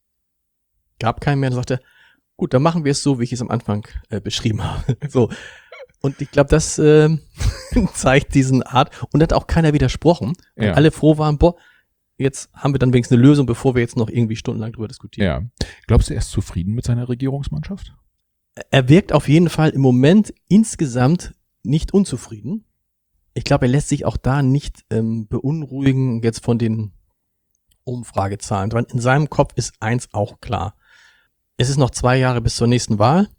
Gab keinen mehr. Dann sagte er, gut, dann machen wir es so, wie ich es am Anfang äh, beschrieben habe. So. Und ich glaube, das äh, zeigt diesen Art. Und da hat auch keiner widersprochen. Weil ja. alle froh waren, boah, jetzt haben wir dann wenigstens eine Lösung, bevor wir jetzt noch irgendwie stundenlang drüber diskutieren. Ja. Glaubst du, er ist zufrieden mit seiner Regierungsmannschaft? Er wirkt auf jeden Fall im Moment insgesamt nicht unzufrieden. Ich glaube, er lässt sich auch da nicht ähm, beunruhigen jetzt von den Umfragezahlen. Weil in seinem Kopf ist eins auch klar. Es ist noch zwei Jahre bis zur nächsten Wahl.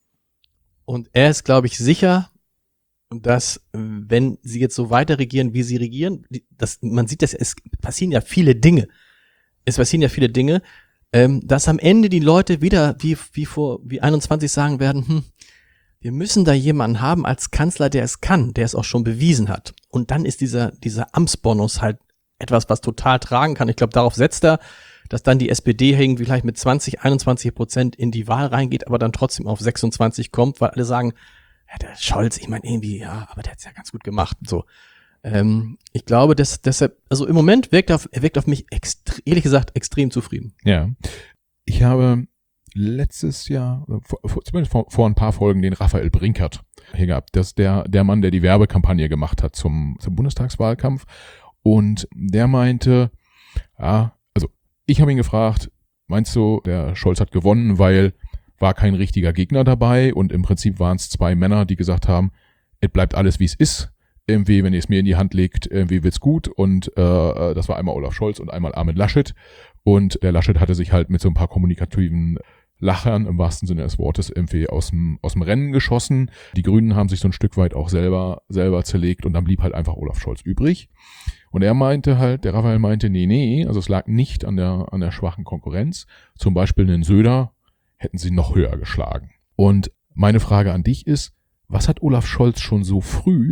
Und er ist, glaube ich, sicher, dass, wenn sie jetzt so weiter regieren, wie sie regieren, das, man sieht das, es passieren ja viele Dinge. Es passieren ja viele Dinge, ähm, dass am Ende die Leute wieder, wie, wie vor, wie einundzwanzig sagen werden, hm, wir müssen da jemanden haben als Kanzler, der es kann, der es auch schon bewiesen hat. Und dann ist dieser, dieser Amtsbonus halt etwas, was total tragen kann. Ich glaube, darauf setzt er, dass dann die S P D irgendwie vielleicht mit zwanzig, einundzwanzig Prozent in die Wahl reingeht, aber dann trotzdem auf sechsundzwanzig kommt, weil alle sagen, ja, der Scholz, ich meine irgendwie, ja, aber der hat's ja ganz gut gemacht und so. Ähm, ich glaube, dass deshalb, also im Moment wirkt er auf, er wirkt auf mich extre- ehrlich gesagt extrem zufrieden. Ja, ich habe letztes Jahr, vor, zumindest vor, vor ein paar Folgen, den Raphael Brinkert hier gehabt. Das ist der, der Mann, der die Werbekampagne gemacht hat zum, zum Bundestagswahlkampf. Und der meinte, ja, also ich habe ihn gefragt, meinst du, der Scholz hat gewonnen, weil war kein richtiger Gegner dabei und im Prinzip waren es zwei Männer, die gesagt haben, es bleibt alles, wie es ist. Irgendwie, wenn ihr es mir in die Hand legt, irgendwie wird's gut. Und äh, das war einmal Olaf Scholz und einmal Armin Laschet. Und der Laschet hatte sich halt mit so ein paar kommunikativen Lachern im wahrsten Sinne des Wortes irgendwie aus dem aus dem Rennen geschossen. Die Grünen haben sich so ein Stück weit auch selber selber zerlegt und dann blieb halt einfach Olaf Scholz übrig. Und er meinte halt, der Raphael meinte, nee, nee, also es lag nicht an der an der schwachen Konkurrenz. Zum Beispiel einen Söder hätten sie noch höher geschlagen. Und meine Frage an dich ist, was hat Olaf Scholz schon so früh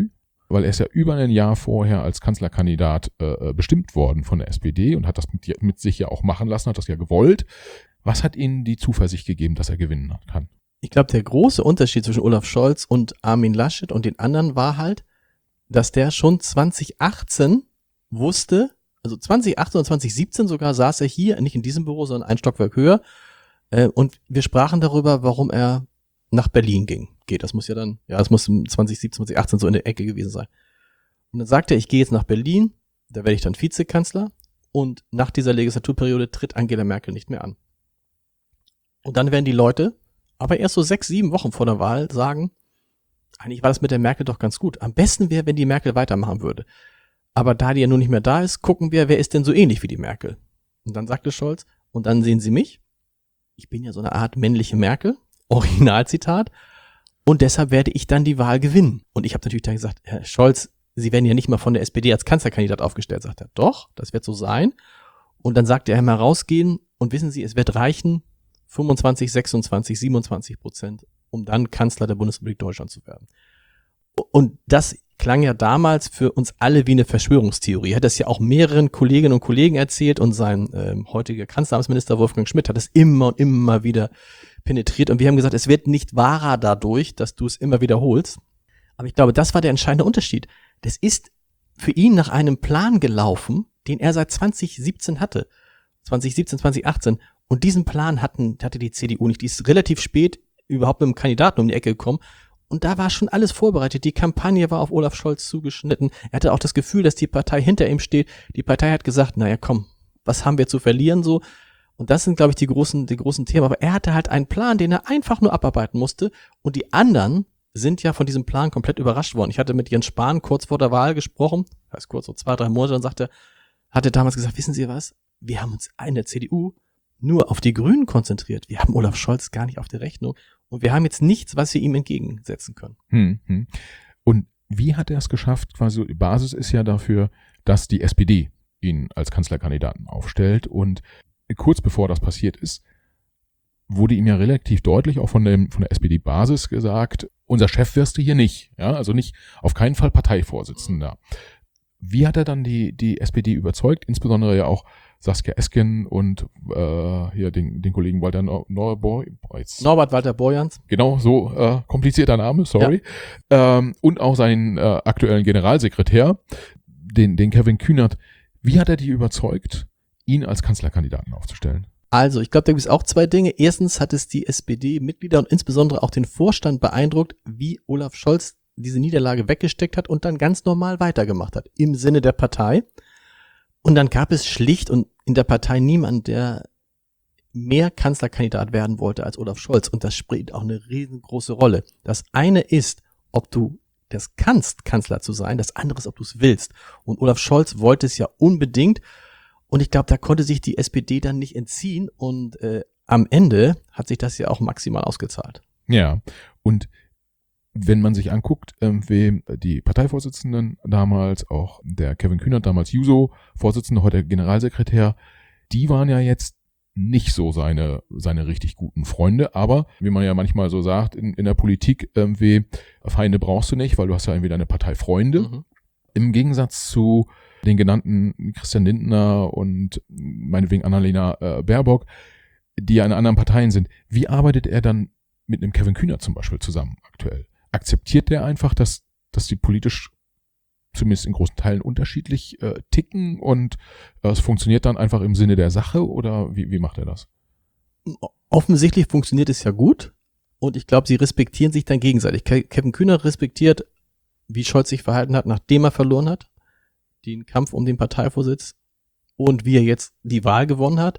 weil er ist ja über ein Jahr vorher als Kanzlerkandidat äh, bestimmt worden von der S P D und hat das mit, mit sich ja auch machen lassen, hat das ja gewollt. Was hat Ihnen die Zuversicht gegeben, dass er gewinnen kann? Ich glaube, der große Unterschied zwischen Olaf Scholz und Armin Laschet und den anderen war halt, dass der schon zwanzig achtzehn wusste, also zwanzig achtzehn und zwanzig siebzehn sogar saß er hier, nicht in diesem Büro, sondern ein Stockwerk höher, äh, und wir sprachen darüber, warum er nach Berlin ging. Geht, das muss ja dann, ja, das muss zwanzig siebzehn, zwanzig achtzehn so in der Ecke gewesen sein. Und dann sagte er, ich gehe jetzt nach Berlin, da werde ich dann Vizekanzler und nach dieser Legislaturperiode tritt Angela Merkel nicht mehr an. Und dann werden die Leute, aber erst so sechs, sieben Wochen vor der Wahl sagen, eigentlich war das mit der Merkel doch ganz gut. Am besten wäre, wenn die Merkel weitermachen würde. Aber da die ja nun nicht mehr da ist, gucken wir, wer ist denn so ähnlich wie die Merkel? Und dann sagte Scholz, und dann sehen Sie mich, ich bin ja so eine Art männliche Merkel, Originalzitat, und deshalb werde ich dann die Wahl gewinnen. Und ich habe natürlich dann gesagt, Herr Scholz, Sie werden ja nicht mal von der S P D als Kanzlerkandidat aufgestellt. Sagt er, doch, das wird so sein. Und dann sagt er, mal rausgehen und wissen Sie, es wird reichen, fünfundzwanzig, sechsundzwanzig, siebenundzwanzig Prozent, um dann Kanzler der Bundesrepublik Deutschland zu werden. Und das klang ja damals für uns alle wie eine Verschwörungstheorie. Er hat das ja auch mehreren Kolleginnen und Kollegen erzählt und sein ähm, heutiger Kanzleramtsminister Wolfgang Schmidt hat es immer und immer wieder penetriert. Und wir haben gesagt, es wird nicht wahrer dadurch, dass du es immer wiederholst. Aber ich glaube, das war der entscheidende Unterschied. Das ist für ihn nach einem Plan gelaufen, den er seit zwanzig siebzehn hatte. zwanzig siebzehn, zwanzig achtzehn. Und diesen Plan hatten, hatte die C D U nicht. Die ist relativ spät überhaupt mit dem Kandidaten um die Ecke gekommen. Und da war schon alles vorbereitet. Die Kampagne war auf Olaf Scholz zugeschnitten. Er hatte auch das Gefühl, dass die Partei hinter ihm steht. Die Partei hat gesagt, naja, komm, was haben wir zu verlieren so? Und das sind, glaube ich, die großen, die großen Themen. Aber er hatte halt einen Plan, den er einfach nur abarbeiten musste. Und die anderen sind ja von diesem Plan komplett überrascht worden. Ich hatte mit Jens Spahn kurz vor der Wahl gesprochen, das heißt kurz so zwei, drei Monate, und sagte, hatte damals gesagt, wissen Sie was? Wir haben uns in der C D U nur auf die Grünen konzentriert. Wir haben Olaf Scholz gar nicht auf der Rechnung. Und wir haben jetzt nichts, was wir ihm entgegensetzen können. Hm, hm. Und wie hat er es geschafft? Quasi die Basis ist ja dafür, dass die S P D ihn als Kanzlerkandidaten aufstellt. Und kurz bevor das passiert ist, wurde ihm ja relativ deutlich auch von, dem, von der S P D-Basis gesagt, unser Chef wirst du hier nicht. Ja, also nicht, auf keinen Fall Parteivorsitzender. Wie hat er dann die, die S P D überzeugt? Insbesondere ja auch Saskia Esken und äh, hier den, den Kollegen Walter Nor- Nor- Norbert Walter Borjans. Genau, so äh, komplizierter Name, sorry. Ja. Ähm, und auch seinen äh, aktuellen Generalsekretär, den, den Kevin Kühnert. Wie hat er die überzeugt, ihn als Kanzlerkandidaten aufzustellen? Also, ich glaube, da gibt es auch zwei Dinge. Erstens hat es die S P D-Mitglieder und insbesondere auch den Vorstand beeindruckt, wie Olaf Scholz diese Niederlage weggesteckt hat und dann ganz normal weitergemacht hat, im Sinne der Partei. Und dann gab es schlicht und in der Partei niemand, der mehr Kanzlerkandidat werden wollte als Olaf Scholz. Und das spielt auch eine riesengroße Rolle. Das eine ist, ob du das kannst, Kanzler zu sein. Das andere ist, ob du es willst. Und Olaf Scholz wollte es ja unbedingt. Und ich glaube, da konnte sich die S P D dann nicht entziehen. Und äh, am Ende hat sich das ja auch maximal ausgezahlt. Ja, und wenn man sich anguckt, ähm, wie die Parteivorsitzenden damals, auch der Kevin Kühnert, damals Juso-Vorsitzender, heute Generalsekretär, die waren ja jetzt nicht so seine seine richtig guten Freunde, aber wie man ja manchmal so sagt in, in der Politik, irgendwie Feinde brauchst du nicht, weil du hast ja irgendwie deine Parteifreunde. Mhm. Im Gegensatz zu den genannten Christian Lindner und meinetwegen Annalena äh, Baerbock, die ja in anderen Parteien sind. Wie arbeitet er dann mit einem Kevin Kühnert zum Beispiel zusammen aktuell? Akzeptiert der einfach, dass, dass die politisch zumindest in großen Teilen unterschiedlich äh, ticken und äh, es funktioniert dann einfach im Sinne der Sache oder wie, wie macht er das? Offensichtlich funktioniert es ja gut und ich glaube, sie respektieren sich dann gegenseitig. Ke- Kevin Kühnert respektiert, wie Scholz sich verhalten hat, nachdem er verloren hat, den Kampf um den Parteivorsitz und wie er jetzt die Wahl gewonnen hat.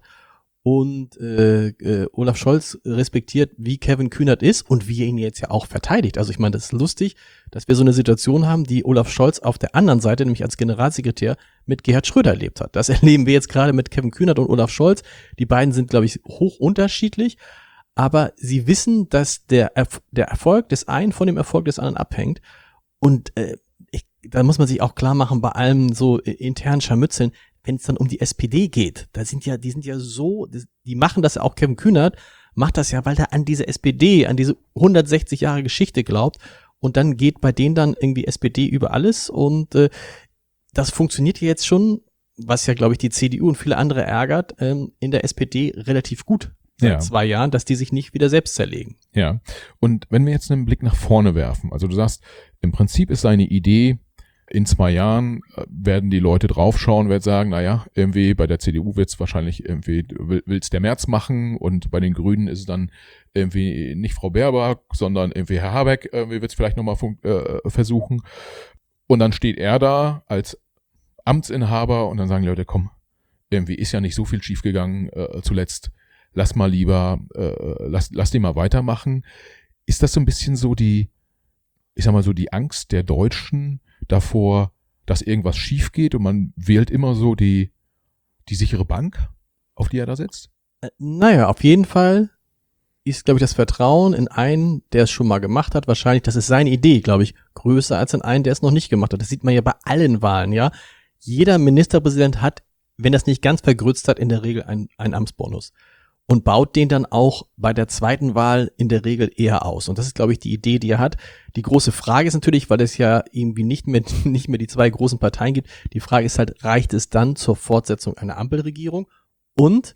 Und äh, äh, Olaf Scholz respektiert, wie Kevin Kühnert ist und wie er ihn jetzt ja auch verteidigt. Also ich meine, das ist lustig, dass wir so eine Situation haben, die Olaf Scholz auf der anderen Seite, nämlich als Generalsekretär, mit Gerhard Schröder erlebt hat. Das erleben wir jetzt gerade mit Kevin Kühnert und Olaf Scholz. Die beiden sind, glaube ich, hoch unterschiedlich, aber sie wissen, dass der, Erf- der Erfolg des einen von dem Erfolg des anderen abhängt. Und äh, ich, da muss man sich auch klar machen, bei allem so äh, internen Scharmützeln, wenn es dann um die S P D geht, da sind ja, die sind ja so, die machen das ja auch, Kevin Kühnert macht das ja, weil er an diese S P D, an diese hundertsechzig Jahre Geschichte glaubt und dann geht bei denen dann irgendwie S P D über alles und äh, das funktioniert ja jetzt schon, was ja, glaube ich, die C D U und viele andere ärgert, ähm, in der S P D relativ gut seit Ja. zwei Jahren, dass die sich nicht wieder selbst zerlegen. Ja, und wenn wir jetzt einen Blick nach vorne werfen, also du sagst, im Prinzip ist seine Idee, in zwei Jahren äh, werden die Leute draufschauen, werden sagen, naja, irgendwie bei der C D U wird's wahrscheinlich irgendwie, will, will's der Merz machen und bei den Grünen ist es dann irgendwie nicht Frau Baerbock, sondern irgendwie Herr Habeck, irgendwie wird's vielleicht nochmal fun- äh, versuchen. Und dann steht er da als Amtsinhaber und dann sagen die Leute, komm, irgendwie ist ja nicht so viel schiefgegangen äh, zuletzt, lass mal lieber, äh, lass, lass die mal weitermachen. Ist das so ein bisschen so die, ich sag mal so die Angst der Deutschen davor, dass irgendwas schief geht und man wählt immer so die, die sichere Bank, auf die er da setzt? Äh, naja, auf jeden Fall ist, glaube ich, das Vertrauen in einen, der es schon mal gemacht hat, wahrscheinlich, das ist seine Idee, glaube ich, größer als in einen, der es noch nicht gemacht hat. Das sieht man ja bei allen Wahlen, ja. Jeder Ministerpräsident hat, wenn das nicht ganz vergrützt hat, in der Regel einen, einen Amtsbonus und baut den dann auch bei der zweiten Wahl in der Regel eher aus. Und das ist, glaube ich, die Idee, die er hat. Die große Frage ist natürlich, weil es ja irgendwie nicht mehr, nicht mehr die zwei großen Parteien gibt, die Frage ist halt, reicht es dann zur Fortsetzung einer Ampelregierung? Und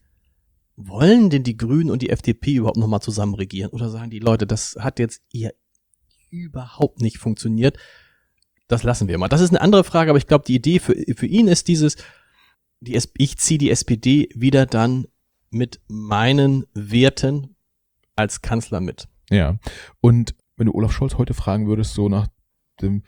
wollen denn die Grünen und die F D P überhaupt nochmal zusammen regieren? Oder sagen die Leute, das hat jetzt eher überhaupt nicht funktioniert? Das lassen wir mal. Das ist eine andere Frage, aber ich glaube, die Idee für, für ihn ist dieses, die, ich ziehe die S P D wieder dann mit meinen Werten als Kanzler mit. Ja, und wenn du Olaf Scholz heute fragen würdest, so nach dem,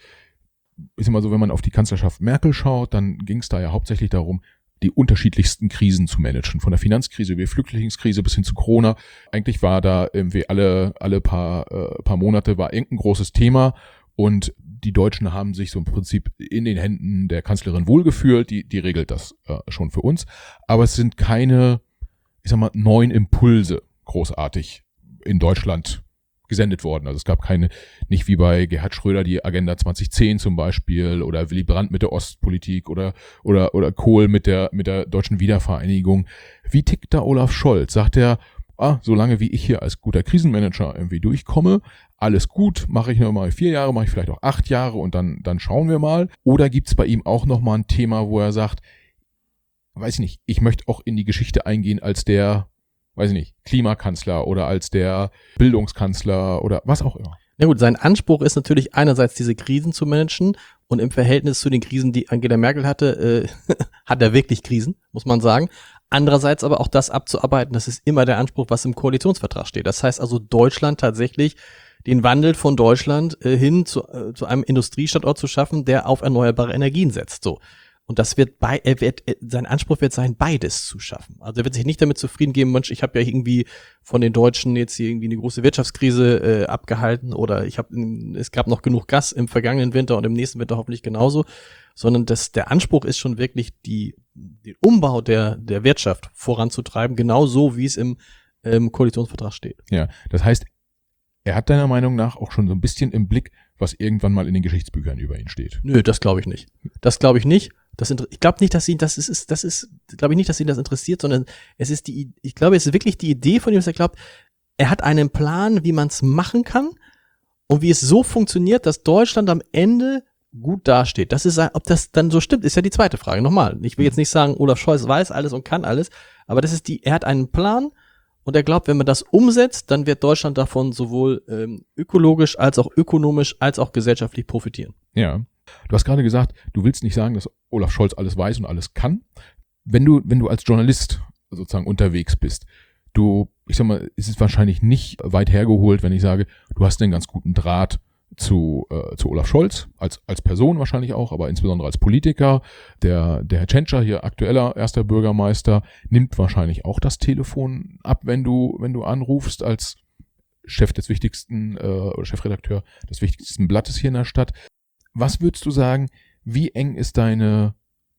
ist immer so, wenn man auf die Kanzlerschaft Merkel schaut, dann ging es da ja hauptsächlich darum, die unterschiedlichsten Krisen zu managen. Von der Finanzkrise über die Flüchtlingskrise bis hin zu Corona. Eigentlich war da irgendwie alle, alle paar, äh, paar Monate war irgendein großes Thema und die Deutschen haben sich so im Prinzip in den Händen der Kanzlerin wohlgefühlt. Die, die regelt das äh, schon für uns. Aber es sind keine, ich sag mal, neuen Impulse großartig in Deutschland gesendet worden. Also es gab keine, nicht wie bei Gerhard Schröder die Agenda zwanzig zehn zum Beispiel oder Willy Brandt mit der Ostpolitik oder oder oder Kohl mit der mit der deutschen Wiedervereinigung. Wie tickt da Olaf Scholz? Sagt er, ah, solange wie ich hier als guter Krisenmanager irgendwie durchkomme, alles gut, mache ich noch mal vier Jahre, mache ich vielleicht auch acht Jahre und dann dann schauen wir mal. Oder gibt's bei ihm auch noch mal ein Thema, wo er sagt, weiß ich nicht, ich möchte auch in die Geschichte eingehen als der, weiß ich nicht, Klimakanzler oder als der Bildungskanzler oder was auch immer. Na gut, sein Anspruch ist natürlich einerseits diese Krisen zu managen und im Verhältnis zu den Krisen, die Angela Merkel hatte, äh, hat er wirklich Krisen, muss man sagen. Andererseits aber auch das abzuarbeiten, das ist immer der Anspruch, was im Koalitionsvertrag steht. Das heißt also Deutschland tatsächlich den Wandel von Deutschland äh, hin zu, äh, zu einem Industriestandort zu schaffen, der auf erneuerbare Energien setzt, so. Und das wird bei, er wird, sein Anspruch wird sein, beides zu schaffen. Also er wird sich nicht damit zufrieden geben, Mensch, ich habe ja irgendwie von den Deutschen jetzt hier irgendwie eine große Wirtschaftskrise äh, abgehalten oder ich habe, es gab noch genug Gas im vergangenen Winter und im nächsten Winter hoffentlich genauso, sondern das, der Anspruch ist schon wirklich die, den Umbau der, der Wirtschaft voranzutreiben, genauso wie es im ähm, Koalitionsvertrag steht. Ja, das heißt, er hat deiner Meinung nach auch schon so ein bisschen im Blick, was irgendwann mal in den Geschichtsbüchern über ihn steht. Nö, das glaube ich nicht. Das glaube ich nicht. Das inter- ich glaube nicht, dass ihn das ist, das ist, glaube ich nicht, dass ihn das interessiert, sondern es ist die, ich glaube, es ist wirklich die Idee von ihm, dass er glaubt, er hat einen Plan, wie man es machen kann und wie es so funktioniert, dass Deutschland am Ende gut dasteht. Das ist, ob das dann so stimmt, ist ja die zweite Frage. Nochmal, ich will jetzt nicht sagen, Olaf Scholz weiß alles und kann alles, aber das ist die, er hat einen Plan und er glaubt, wenn man das umsetzt, dann wird Deutschland davon sowohl ähm, ökologisch als auch ökonomisch als auch gesellschaftlich profitieren. Ja. Du hast gerade gesagt, du willst nicht sagen, dass Olaf Scholz alles weiß und alles kann. Wenn du, wenn du als Journalist sozusagen unterwegs bist, du, ich sag mal, es ist wahrscheinlich nicht weit hergeholt, wenn ich sage, du hast einen ganz guten Draht zu, äh, zu Olaf Scholz, als, als Person wahrscheinlich auch, aber insbesondere als Politiker. Der, der Herr Tschentscher, hier aktueller erster Bürgermeister, nimmt wahrscheinlich auch das Telefon ab, wenn du, wenn du anrufst als Chef des wichtigsten, äh, oder Chefredakteur des wichtigsten Blattes hier in der Stadt. Was würdest du sagen, wie eng ist deine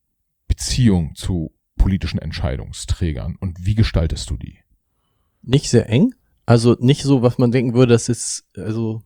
Beziehung zu politischen Entscheidungsträgern und wie gestaltest du die? Nicht sehr eng, also nicht so, was man denken würde, das ist, also,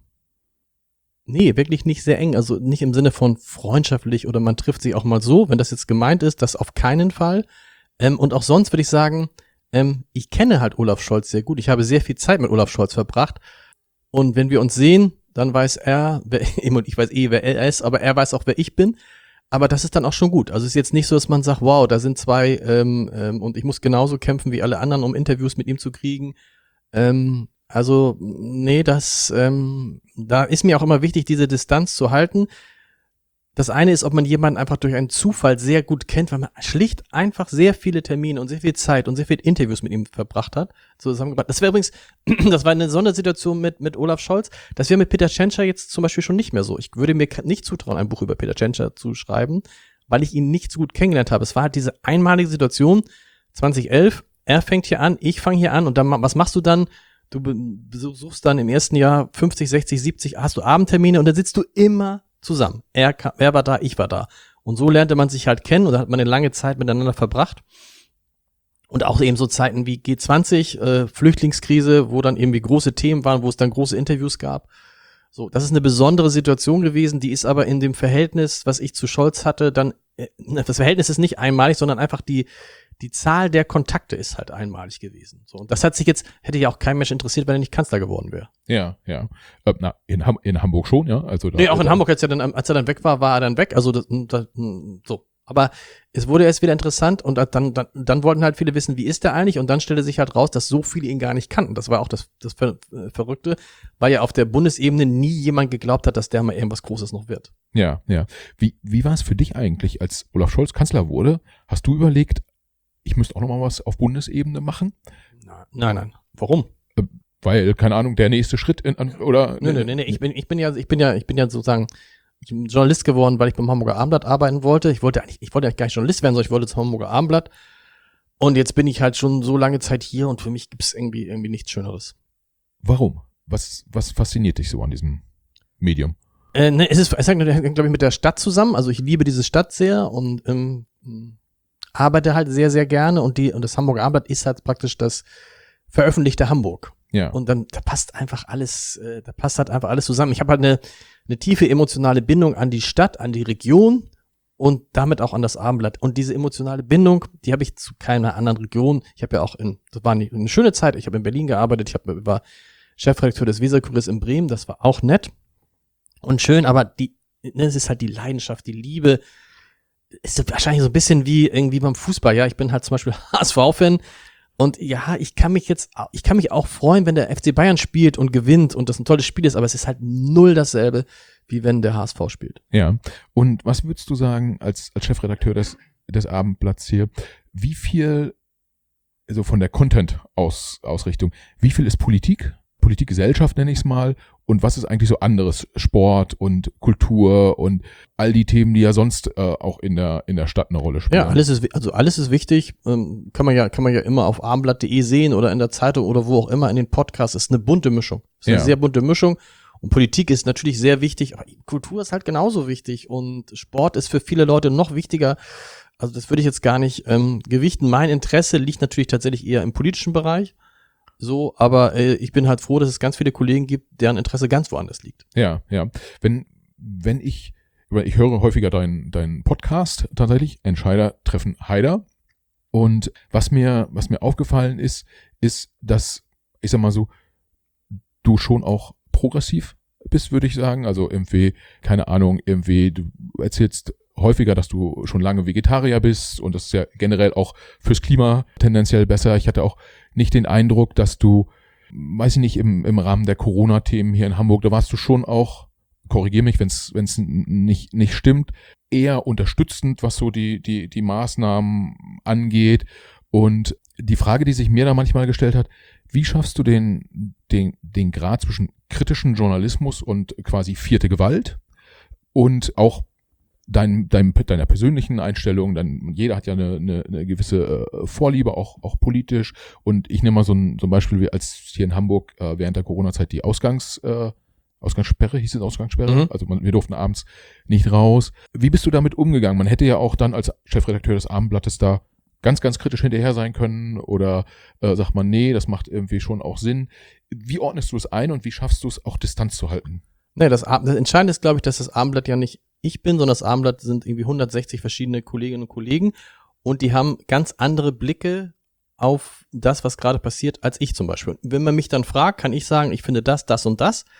nee, wirklich nicht sehr eng, also nicht im Sinne von freundschaftlich oder man trifft sich auch mal so, wenn das jetzt gemeint ist, das auf keinen Fall. Ähm, und auch sonst würde ich sagen, ähm, ich kenne halt Olaf Scholz sehr gut, ich habe sehr viel Zeit mit Olaf Scholz verbracht und wenn wir uns sehen, dann weiß er, wer, ich weiß eh, wer er ist, aber er weiß auch, wer ich bin. Aber das ist dann auch schon gut. Also es ist jetzt nicht so, dass man sagt, wow, da sind zwei ähm, ähm, und ich muss genauso kämpfen wie alle anderen, um Interviews mit ihm zu kriegen. Ähm, also nee, das, ähm, da ist mir auch immer wichtig, diese Distanz zu halten. Das eine ist, ob man jemanden einfach durch einen Zufall sehr gut kennt, weil man schlicht einfach sehr viele Termine und sehr viel Zeit und sehr viele Interviews mit ihm verbracht hat. Zusammengebracht. Das wäre übrigens, das war eine Sondersituation mit mit Olaf Scholz. Das wäre mit Peter Tschentscher jetzt zum Beispiel schon nicht mehr so. Ich würde mir nicht zutrauen, ein Buch über Peter Tschentscher zu schreiben, weil ich ihn nicht so gut kennengelernt habe. Es war halt diese einmalige Situation, zwanzig elf, er fängt hier an, ich fange hier an und dann, was machst du dann? Du besuchst dann im ersten Jahr fünfzig, sechzig, siebzig, hast du Abendtermine und dann sitzt du immer zusammen. Er, kam, er war da, ich war da. Und so lernte man sich halt kennen und da hat man eine lange Zeit miteinander verbracht. Und auch eben so Zeiten wie G zwanzig, äh, Flüchtlingskrise, wo dann irgendwie große Themen waren, wo es dann große Interviews gab. So, das ist eine besondere Situation gewesen, die ist aber in dem Verhältnis, was ich zu Scholz hatte, dann, äh, das Verhältnis ist nicht einmalig, sondern einfach die, die Zahl der Kontakte ist halt einmalig gewesen. So, und das hat sich jetzt, hätte ja auch kein Mensch interessiert, wenn er nicht Kanzler geworden wäre. Ja, ja. Äh, na, in, Ham- in Hamburg schon, ja. Also da, nee, auch in da, Hamburg, als er, dann, als er dann weg war, war er dann weg. Also das, das, so. Aber es wurde erst wieder interessant und dann, dann, dann wollten halt viele wissen, wie ist der eigentlich? Und dann stellte sich halt raus, dass so viele ihn gar nicht kannten. Das war auch das, das Ver- Verrückte, weil ja auf der Bundesebene nie jemand geglaubt hat, dass der mal irgendwas Großes noch wird. Ja, ja. Wie, wie war es für dich eigentlich, als Olaf Scholz Kanzler wurde? Hast du überlegt, ich müsste auch noch mal was auf Bundesebene machen? Nein, nein. Warum? Äh, weil, keine Ahnung, der nächste Schritt in, oder? Nee, nee, nee, nee. Ich bin, ich bin ja, ich bin ja, ich bin ja sozusagen Journalist geworden, weil ich beim Hamburger Abendblatt arbeiten wollte. Ich wollte eigentlich, ich wollte eigentlich gar nicht Journalist werden, sondern ich wollte zum Hamburger Abendblatt. Und jetzt bin ich halt schon so lange Zeit hier und für mich gibt's irgendwie, irgendwie nichts Schöneres. Warum? Was, was fasziniert dich so an diesem Medium? Äh, ne, es ist, es hängt, glaube ich, mit der Stadt zusammen. Also ich liebe diese Stadt sehr und, ähm, arbeite halt sehr, sehr gerne und die, und das Hamburger Abendblatt ist halt praktisch das veröffentlichte Hamburg. Ja. Und dann, da passt einfach alles, äh, da passt halt einfach alles zusammen. Ich habe halt eine, eine tiefe emotionale Bindung an die Stadt, an die Region und damit auch an das Abendblatt. Und diese emotionale Bindung, die habe ich zu keiner anderen Region. Ich habe ja auch in, das war eine, eine schöne Zeit, ich habe in Berlin gearbeitet, ich habe war Chefredakteur des Weserkuriers in Bremen, das war auch nett und schön, aber die, ne, es ist halt die Leidenschaft, die Liebe, ist wahrscheinlich so ein bisschen wie irgendwie beim Fußball, ja, ich bin halt zum Beispiel H S V-Fan und ja, ich kann mich jetzt, ich kann mich auch freuen, wenn der F C Bayern spielt und gewinnt und das ein tolles Spiel ist, aber es ist halt null dasselbe, wie wenn der H S V spielt. Ja, und was würdest du sagen als, als Chefredakteur des, des Abendblatts hier, wie viel, also von der Content-Ausrichtung, wie viel ist Politik, Politik-Gesellschaft nenne ich es mal, und was ist eigentlich so anderes, Sport und Kultur und all die Themen, die ja sonst äh, auch in der in der Stadt eine Rolle spielen? Ja, alles ist also alles ist wichtig, ähm, kann man ja kann man ja immer auf abendblatt punkt de sehen oder in der Zeitung oder wo auch immer in den Podcasts. Ist eine bunte Mischung, ist eine Ja. sehr bunte Mischung und Politik ist natürlich sehr wichtig, aber Kultur ist halt genauso wichtig und Sport ist für viele Leute noch wichtiger. Also das würde ich jetzt gar nicht ähm, gewichten. Mein Interesse liegt natürlich tatsächlich eher im politischen Bereich. So, aber äh, ich bin halt froh, dass es ganz viele Kollegen gibt, deren Interesse ganz woanders liegt. Ja, ja. Wenn, wenn ich, ich höre häufiger deinen deinen Podcast tatsächlich, Entscheider treffen Haider. Und was mir, was mir aufgefallen ist, ist, dass, ich sag mal so, du schon auch progressiv bist, würde ich sagen. Also irgendwie, keine Ahnung, irgendwie, du erzählst häufiger, dass du schon lange Vegetarier bist und das ist ja generell auch fürs Klima tendenziell besser. Ich hatte auch nicht den Eindruck, dass du, weiß ich nicht, im, im Rahmen der Corona-Themen hier in Hamburg, da warst du schon auch, korrigier mich, wenn es wenn es nicht nicht stimmt, eher unterstützend, was so die die die Maßnahmen angeht. Und die Frage, die sich mir da manchmal gestellt hat, wie schaffst du den den den Grad zwischen kritischem Journalismus und quasi vierte Gewalt und auch Dein, dein, deiner persönlichen Einstellung, dann jeder hat ja eine, eine, eine gewisse äh, Vorliebe, auch, auch politisch. Und ich nehme mal so ein, so ein Beispiel, wie als hier in Hamburg äh, während der Corona-Zeit die Ausgangs, äh, Ausgangssperre, hieß es Ausgangssperre? Mhm. Also man, wir durften abends nicht raus. Wie bist du damit umgegangen? Man hätte ja auch dann als Chefredakteur des Abendblattes da ganz, ganz kritisch hinterher sein können oder äh, sagt man, nee, das macht irgendwie schon auch Sinn. Wie ordnest du es ein und wie schaffst du es auch Distanz zu halten? Nee, das, das Entscheidende ist, glaube ich, dass das Abendblatt ja nicht ich bin, sondern das Abendblatt sind irgendwie hundertsechzig verschiedene Kolleginnen und Kollegen und die haben ganz andere Blicke auf das, was gerade passiert, als ich zum Beispiel. Wenn man mich dann fragt, kann ich sagen, ich finde das, das und das.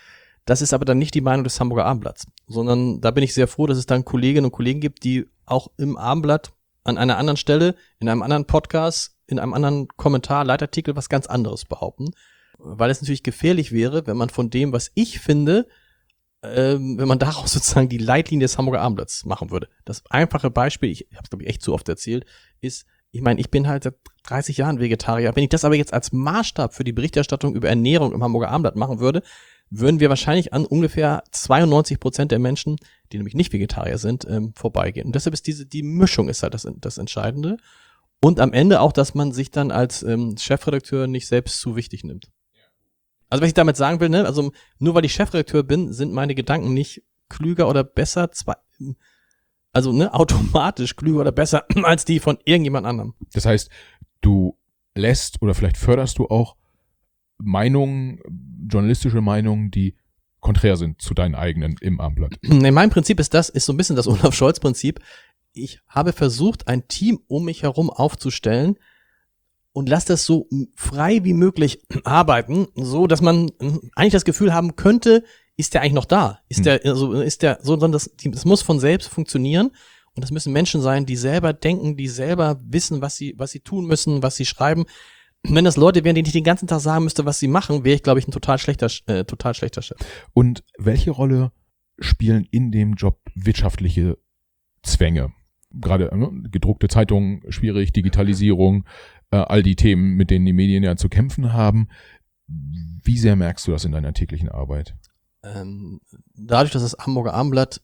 Das ist aber dann nicht die Meinung des Hamburger Abendblatts, sondern da bin ich sehr froh, dass es dann Kolleginnen und Kollegen gibt, die auch im Abendblatt an einer anderen Stelle, in einem anderen Podcast, in einem anderen Kommentar, Leitartikel was ganz anderes behaupten, weil es natürlich gefährlich wäre, wenn man von dem, was ich finde, ähm, wenn man daraus sozusagen die Leitlinie des Hamburger Abendblatts machen würde. Das einfache Beispiel, ich habe es glaube ich echt zu oft erzählt, ist, ich meine, ich bin halt seit dreißig Jahren Vegetarier. Wenn ich das aber jetzt als Maßstab für die Berichterstattung über Ernährung im Hamburger Abendblatt machen würde, würden wir wahrscheinlich an ungefähr zweiundneunzig Prozent der Menschen, die nämlich nicht Vegetarier sind, ähm, vorbeigehen. Und deshalb ist diese, die Mischung ist halt das, das Entscheidende. Und am Ende auch, dass man sich dann als ähm, Chefredakteur nicht selbst zu wichtig nimmt. Also was ich damit sagen will, ne, also nur weil ich Chefredakteur bin, sind meine Gedanken nicht klüger oder besser, zwar, also ne, automatisch klüger oder besser als die von irgendjemand anderem. Das heißt, du lässt oder vielleicht förderst du auch Meinungen, journalistische Meinungen, die konträr sind zu deinen eigenen im Abendblatt. Nee, mein Prinzip ist das, ist so ein bisschen das Olaf-Scholz-Prinzip. Ich habe versucht, ein Team um mich herum aufzustellen, und lass das so frei wie möglich arbeiten, so dass man eigentlich das Gefühl haben könnte, ist der eigentlich noch da? Ist der, also ist der, so, sondern das, das muss von selbst funktionieren und das müssen Menschen sein, die selber denken, die selber wissen, was sie, was sie tun müssen, was sie schreiben. Wenn das Leute wären, die nicht den ganzen Tag sagen müsste, was sie machen, wäre ich, glaube ich, ein total schlechter, äh, total schlechter Chef. Und welche Rolle spielen in dem Job wirtschaftliche Zwänge? Gerade äh, gedruckte Zeitungen, schwierig, Digitalisierung, äh, all die Themen, mit denen die Medien ja zu kämpfen haben. Wie sehr merkst du das in deiner täglichen Arbeit? Ähm, dadurch, dass das Hamburger Abendblatt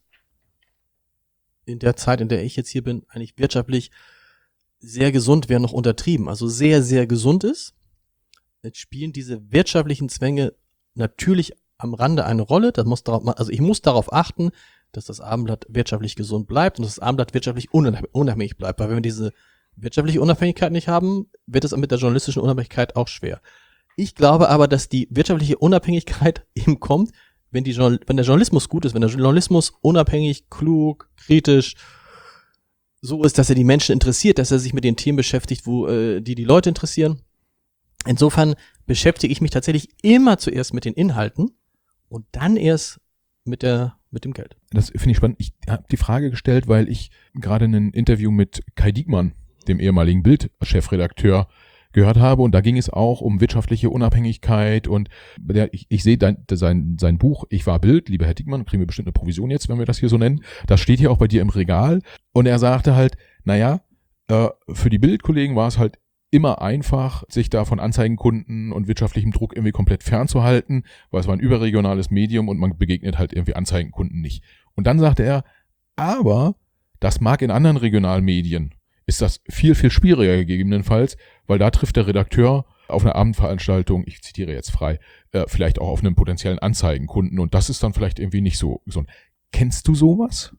in der Zeit, in der ich jetzt hier bin, eigentlich wirtschaftlich sehr gesund wäre, noch untertrieben, also sehr, sehr gesund ist, jetzt spielen diese wirtschaftlichen Zwänge natürlich am Rande eine Rolle. Das muss darauf, also ich muss darauf achten, dass das Abendblatt wirtschaftlich gesund bleibt und das Abendblatt wirtschaftlich unabhängig bleibt. Weil wenn wir diese wirtschaftliche Unabhängigkeit nicht haben, wird es mit der journalistischen Unabhängigkeit auch schwer. Ich glaube aber, dass die wirtschaftliche Unabhängigkeit eben kommt, wenn, die, wenn der Journalismus gut ist, wenn der Journalismus unabhängig, klug, kritisch so ist, dass er die Menschen interessiert, dass er sich mit den Themen beschäftigt, wo äh, die die Leute interessieren. Insofern beschäftige ich mich tatsächlich immer zuerst mit den Inhalten und dann erst mit der mit dem Geld. Das finde ich spannend. Ich habe die Frage gestellt, weil ich gerade ein Interview mit Kai Diekmann, dem ehemaligen Bild-Chefredakteur, gehört habe und da ging es auch um wirtschaftliche Unabhängigkeit und der, ich, ich sehe dein, sein, sein Buch Ich war Bild, lieber Herr Diekmann, kriegen wir bestimmt eine Provision jetzt, wenn wir das hier so nennen. Das steht hier auch bei dir im Regal und er sagte halt, naja, äh, für die Bild-Kollegen war es halt immer einfach, sich da von Anzeigenkunden und wirtschaftlichem Druck irgendwie komplett fernzuhalten, weil es war ein überregionales Medium und man begegnet halt irgendwie Anzeigenkunden nicht. Und dann sagte er, aber das mag in anderen Regionalmedien, ist das viel, viel schwieriger gegebenenfalls, weil da trifft der Redakteur auf einer Abendveranstaltung, ich zitiere jetzt frei, äh, vielleicht auch auf einen potenziellen Anzeigenkunden und das ist dann vielleicht irgendwie nicht so gesund. Kennst du sowas?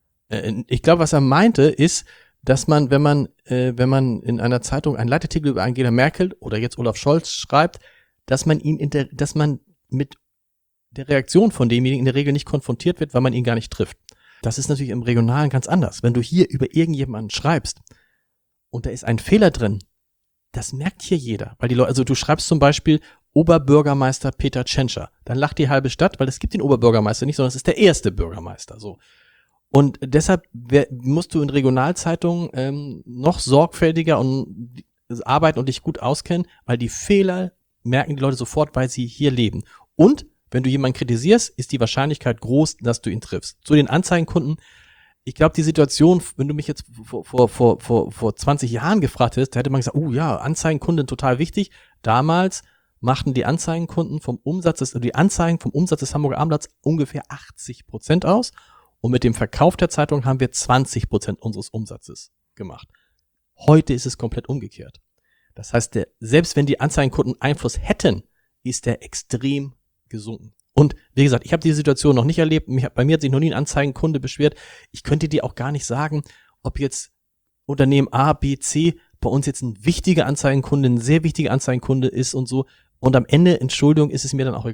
Äh, ich glaube, was er meinte, ist, dass man, wenn man, äh, wenn man in einer Zeitung einen Leitartikel über Angela Merkel oder jetzt Olaf Scholz schreibt, dass man ihn, in der, dass man mit der Reaktion von demjenigen in der Regel nicht konfrontiert wird, weil man ihn gar nicht trifft. Das ist natürlich im Regionalen ganz anders. Wenn du hier über irgendjemanden schreibst und da ist ein Fehler drin, das merkt hier jeder. Weil die Leute, also du schreibst zum Beispiel Oberbürgermeister Peter Tschentscher, dann lacht die halbe Stadt, weil es gibt den Oberbürgermeister nicht, sondern es ist der erste Bürgermeister, so. Und deshalb wer, musst du in Regionalzeitungen ähm, noch sorgfältiger und arbeiten und dich gut auskennen, weil die Fehler merken die Leute sofort, weil sie hier leben. Und wenn du jemanden kritisierst, ist die Wahrscheinlichkeit groß, dass du ihn triffst. Zu den Anzeigenkunden, ich glaube, die Situation, wenn du mich jetzt vor, vor, vor, vor, vor zwanzig Jahren gefragt hättest, da hätte man gesagt, oh ja, Anzeigenkunden total wichtig. Damals machten die Anzeigenkunden vom Umsatz des, die Anzeigen vom Umsatz des Hamburger Abendblatts ungefähr achtzig Prozent aus. Und mit dem Verkauf der Zeitung haben wir zwanzig Prozent unseres Umsatzes gemacht. Heute ist es komplett umgekehrt. Das heißt, der, selbst wenn die Anzeigenkunden Einfluss hätten, ist der extrem gesunken. Und wie gesagt, ich habe diese Situation noch nicht erlebt. Bei mir hat sich noch nie ein Anzeigenkunde beschwert. Ich könnte dir auch gar nicht sagen, ob jetzt Unternehmen A, B, C bei uns jetzt ein wichtiger Anzeigenkunde, ein sehr wichtiger Anzeigenkunde ist und so. Und am Ende, Entschuldigung, ist es mir dann auch egal.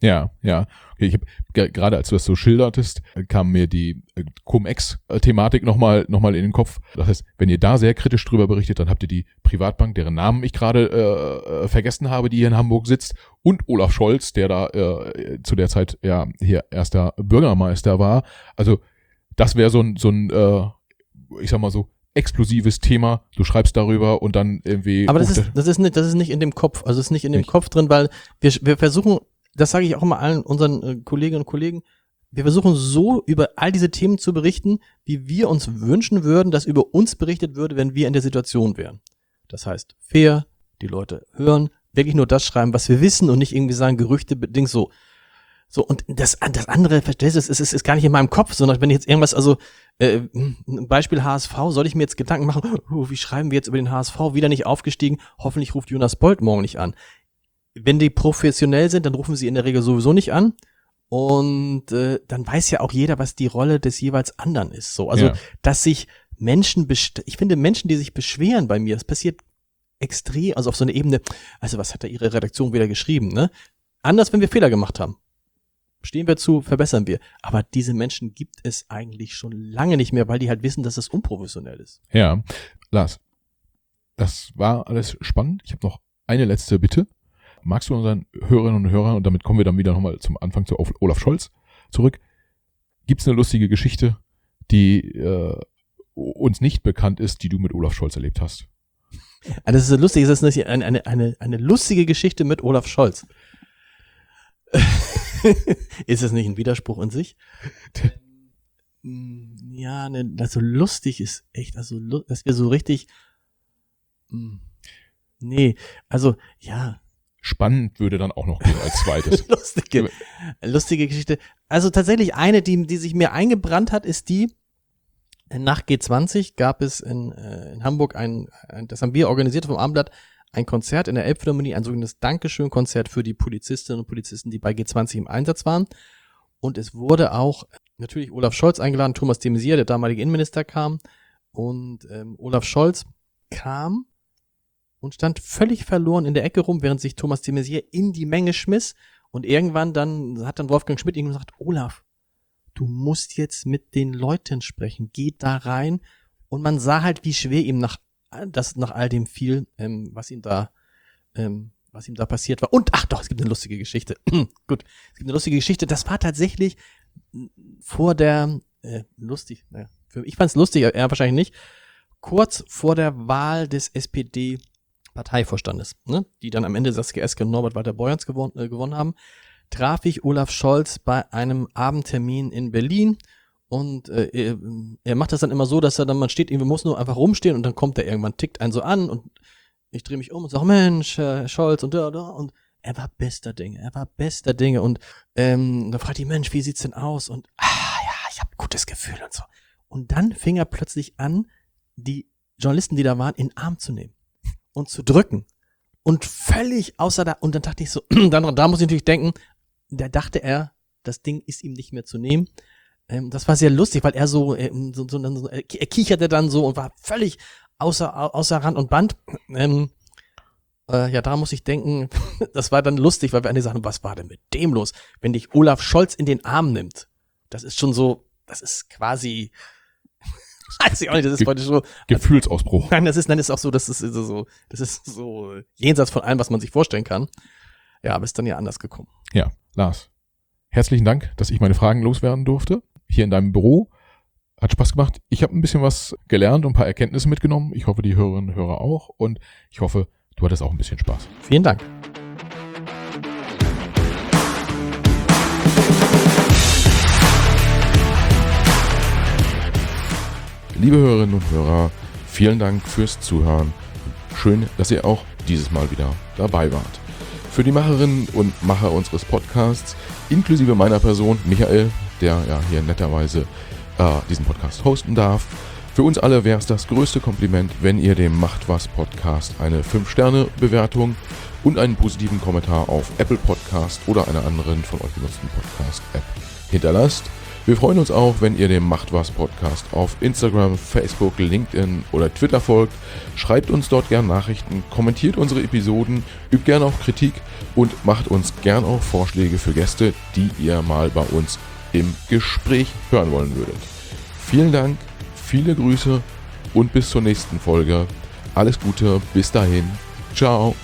Ja, ja. Okay, ich habe g- gerade als du das so schildertest, kam mir die äh, Cum-Ex-Thematik nochmal noch mal in den Kopf. Das heißt, wenn ihr da sehr kritisch drüber berichtet, dann habt ihr die Privatbank, deren Namen ich gerade äh, vergessen habe, die hier in Hamburg sitzt, und Olaf Scholz, der da äh, zu der Zeit ja hier erster Bürgermeister war. Also das wäre so ein, so ein äh, ich sag mal so, explosives Thema, du schreibst darüber und dann irgendwie... Aber das ist, das ist nicht, das ist nicht in dem Kopf, also es ist nicht in dem nicht. Kopf drin, weil wir, wir versuchen, das sage ich auch immer allen unseren äh, Kolleginnen und Kollegen, wir versuchen so über all diese Themen zu berichten, wie wir uns wünschen würden, dass über uns berichtet würde, wenn wir in der Situation wären. Das heißt, fair, die Leute hören, wirklich nur das schreiben, was wir wissen und nicht irgendwie sagen, Gerüchte, bedingt so. So, und das, das andere, verstehst du, es ist, ist, ist gar nicht in meinem Kopf, sondern wenn ich jetzt irgendwas, also, äh, ein Beispiel H S V, soll ich mir jetzt Gedanken machen, oh, wie schreiben wir jetzt über den H S V, wieder nicht aufgestiegen, hoffentlich ruft Jonas Bolt morgen nicht an. Wenn die professionell sind, dann rufen sie in der Regel sowieso nicht an und äh, dann weiß ja auch jeder, was die Rolle des jeweils anderen ist. So, also, ja. dass sich Menschen, best- ich finde Menschen, die sich beschweren bei mir, das passiert extrem, also auf so einer Ebene, also was hat da ihre Redaktion wieder geschrieben, ne? Anders, wenn wir Fehler gemacht haben. Stehen wir zu, verbessern wir. Aber diese Menschen gibt es eigentlich schon lange nicht mehr, weil die halt wissen, dass es unprofessionell ist. Ja, Lars, das war alles spannend. Ich habe noch eine letzte Bitte. Magst du unseren Hörerinnen und Hörern, und damit kommen wir dann wieder nochmal zum Anfang zu Olaf Scholz zurück, gibt es eine lustige Geschichte, die äh, uns nicht bekannt ist, die du mit Olaf Scholz erlebt hast? Das ist so lustig, das ist eine, eine, eine, eine lustige Geschichte mit Olaf Scholz. Ist das nicht ein Widerspruch in sich? Ja, ne, das so lustig ist echt, also, dass wir so richtig, nee, also, ja. Spannend würde dann auch noch gehen als zweites. lustige, lustige Geschichte. Also tatsächlich eine, die, die sich mir eingebrannt hat, ist die, nach G zwanzig gab es in, äh, in Hamburg ein, ein, das haben wir organisiert vom Abendblatt, ein Konzert in der Elbphilharmonie, ein sogenanntes Dankeschön-Konzert für die Polizistinnen und Polizisten, die bei G zwanzig im Einsatz waren. Und es wurde auch natürlich Olaf Scholz eingeladen, Thomas de Maizière, der damalige Innenminister, kam. Und ähm, Olaf Scholz kam und stand völlig verloren in der Ecke rum, während sich Thomas de Maizière in die Menge schmiss. Und irgendwann dann hat dann Wolfgang Schmidt ihm gesagt, Olaf, du musst jetzt mit den Leuten sprechen, geh da rein. Und man sah halt, wie schwer ihm nach das nach all dem fiel, ähm, was ihm da, ähm, was ihm da passiert war. Und, ach doch, es gibt eine lustige Geschichte. Gut, es gibt eine lustige Geschichte. Das war tatsächlich vor der, äh, lustig, naja, für, ich fand's lustig, er wahrscheinlich nicht, kurz vor der Wahl des S P D-Parteivorstandes, ne, die dann am Ende Saskia Esken und Norbert Walter-Borjans gewon- äh, gewonnen haben, traf ich Olaf Scholz bei einem Abendtermin in Berlin. Und äh, er, er macht das dann immer so, dass er dann, man steht, man muss nur einfach rumstehen und dann kommt er irgendwann, tickt einen so an und ich drehe mich um und sage, Mensch, Herr Scholz und da, da. Und er war bester Dinge, er war bester Dinge. Und ähm, dann fragt die, Mensch, wie sieht's denn aus? Und ah ja, ich habe ein gutes Gefühl und so. Und dann fing er plötzlich an, die Journalisten, die da waren, in den Arm zu nehmen und zu drücken. Und völlig außer da, und dann dachte ich so, dann, da muss ich natürlich denken, da dachte er, das Ding ist ihm nicht mehr zu nehmen. Ähm, das war sehr lustig, weil er so, ähm, so, so, so er kicherte dann so und war völlig außer, außer Rand und Band. Ähm, äh, ja, da muss ich denken, das war dann lustig, weil wir an die sagen, was war denn mit dem los? Wenn dich Olaf Scholz in den Arm nimmt, das ist schon so, das ist quasi, weiß ich auch nicht, das ist heute so. Gefühlsausbruch. Nein, das ist, nein, das ist auch so, das ist so, das ist so jenseits von allem, was man sich vorstellen kann. Ja, aber ist dann ja anders gekommen. Ja, Lars, herzlichen Dank, dass ich meine Fragen loswerden durfte. Hier in deinem Büro. Hat Spaß gemacht. Ich habe ein bisschen was gelernt und ein paar Erkenntnisse mitgenommen. Ich hoffe, die Hörerinnen und Hörer auch. Und ich hoffe, du hattest auch ein bisschen Spaß. Vielen Dank. Liebe Hörerinnen und Hörer, vielen Dank fürs Zuhören. Schön, dass ihr auch dieses Mal wieder dabei wart. Für die Macherinnen und Macher unseres Podcasts, inklusive meiner Person, Michael, der ja hier netterweise äh, diesen Podcast hosten darf. Für uns alle wäre es das größte Kompliment, wenn ihr dem Macht was Podcast eine fünf Sterne Bewertung und einen positiven Kommentar auf Apple Podcast oder einer anderen von euch genutzten Podcast-App hinterlasst. Wir freuen uns auch, wenn ihr dem Macht was Podcast auf Instagram, Facebook, LinkedIn oder Twitter folgt. Schreibt uns dort gern Nachrichten, kommentiert unsere Episoden, übt gern auch Kritik und macht uns gern auch Vorschläge für Gäste, die ihr mal bei uns im Gespräch hören wollen würdet. Vielen Dank, viele Grüße und bis zur nächsten Folge. Alles Gute, bis dahin. Ciao.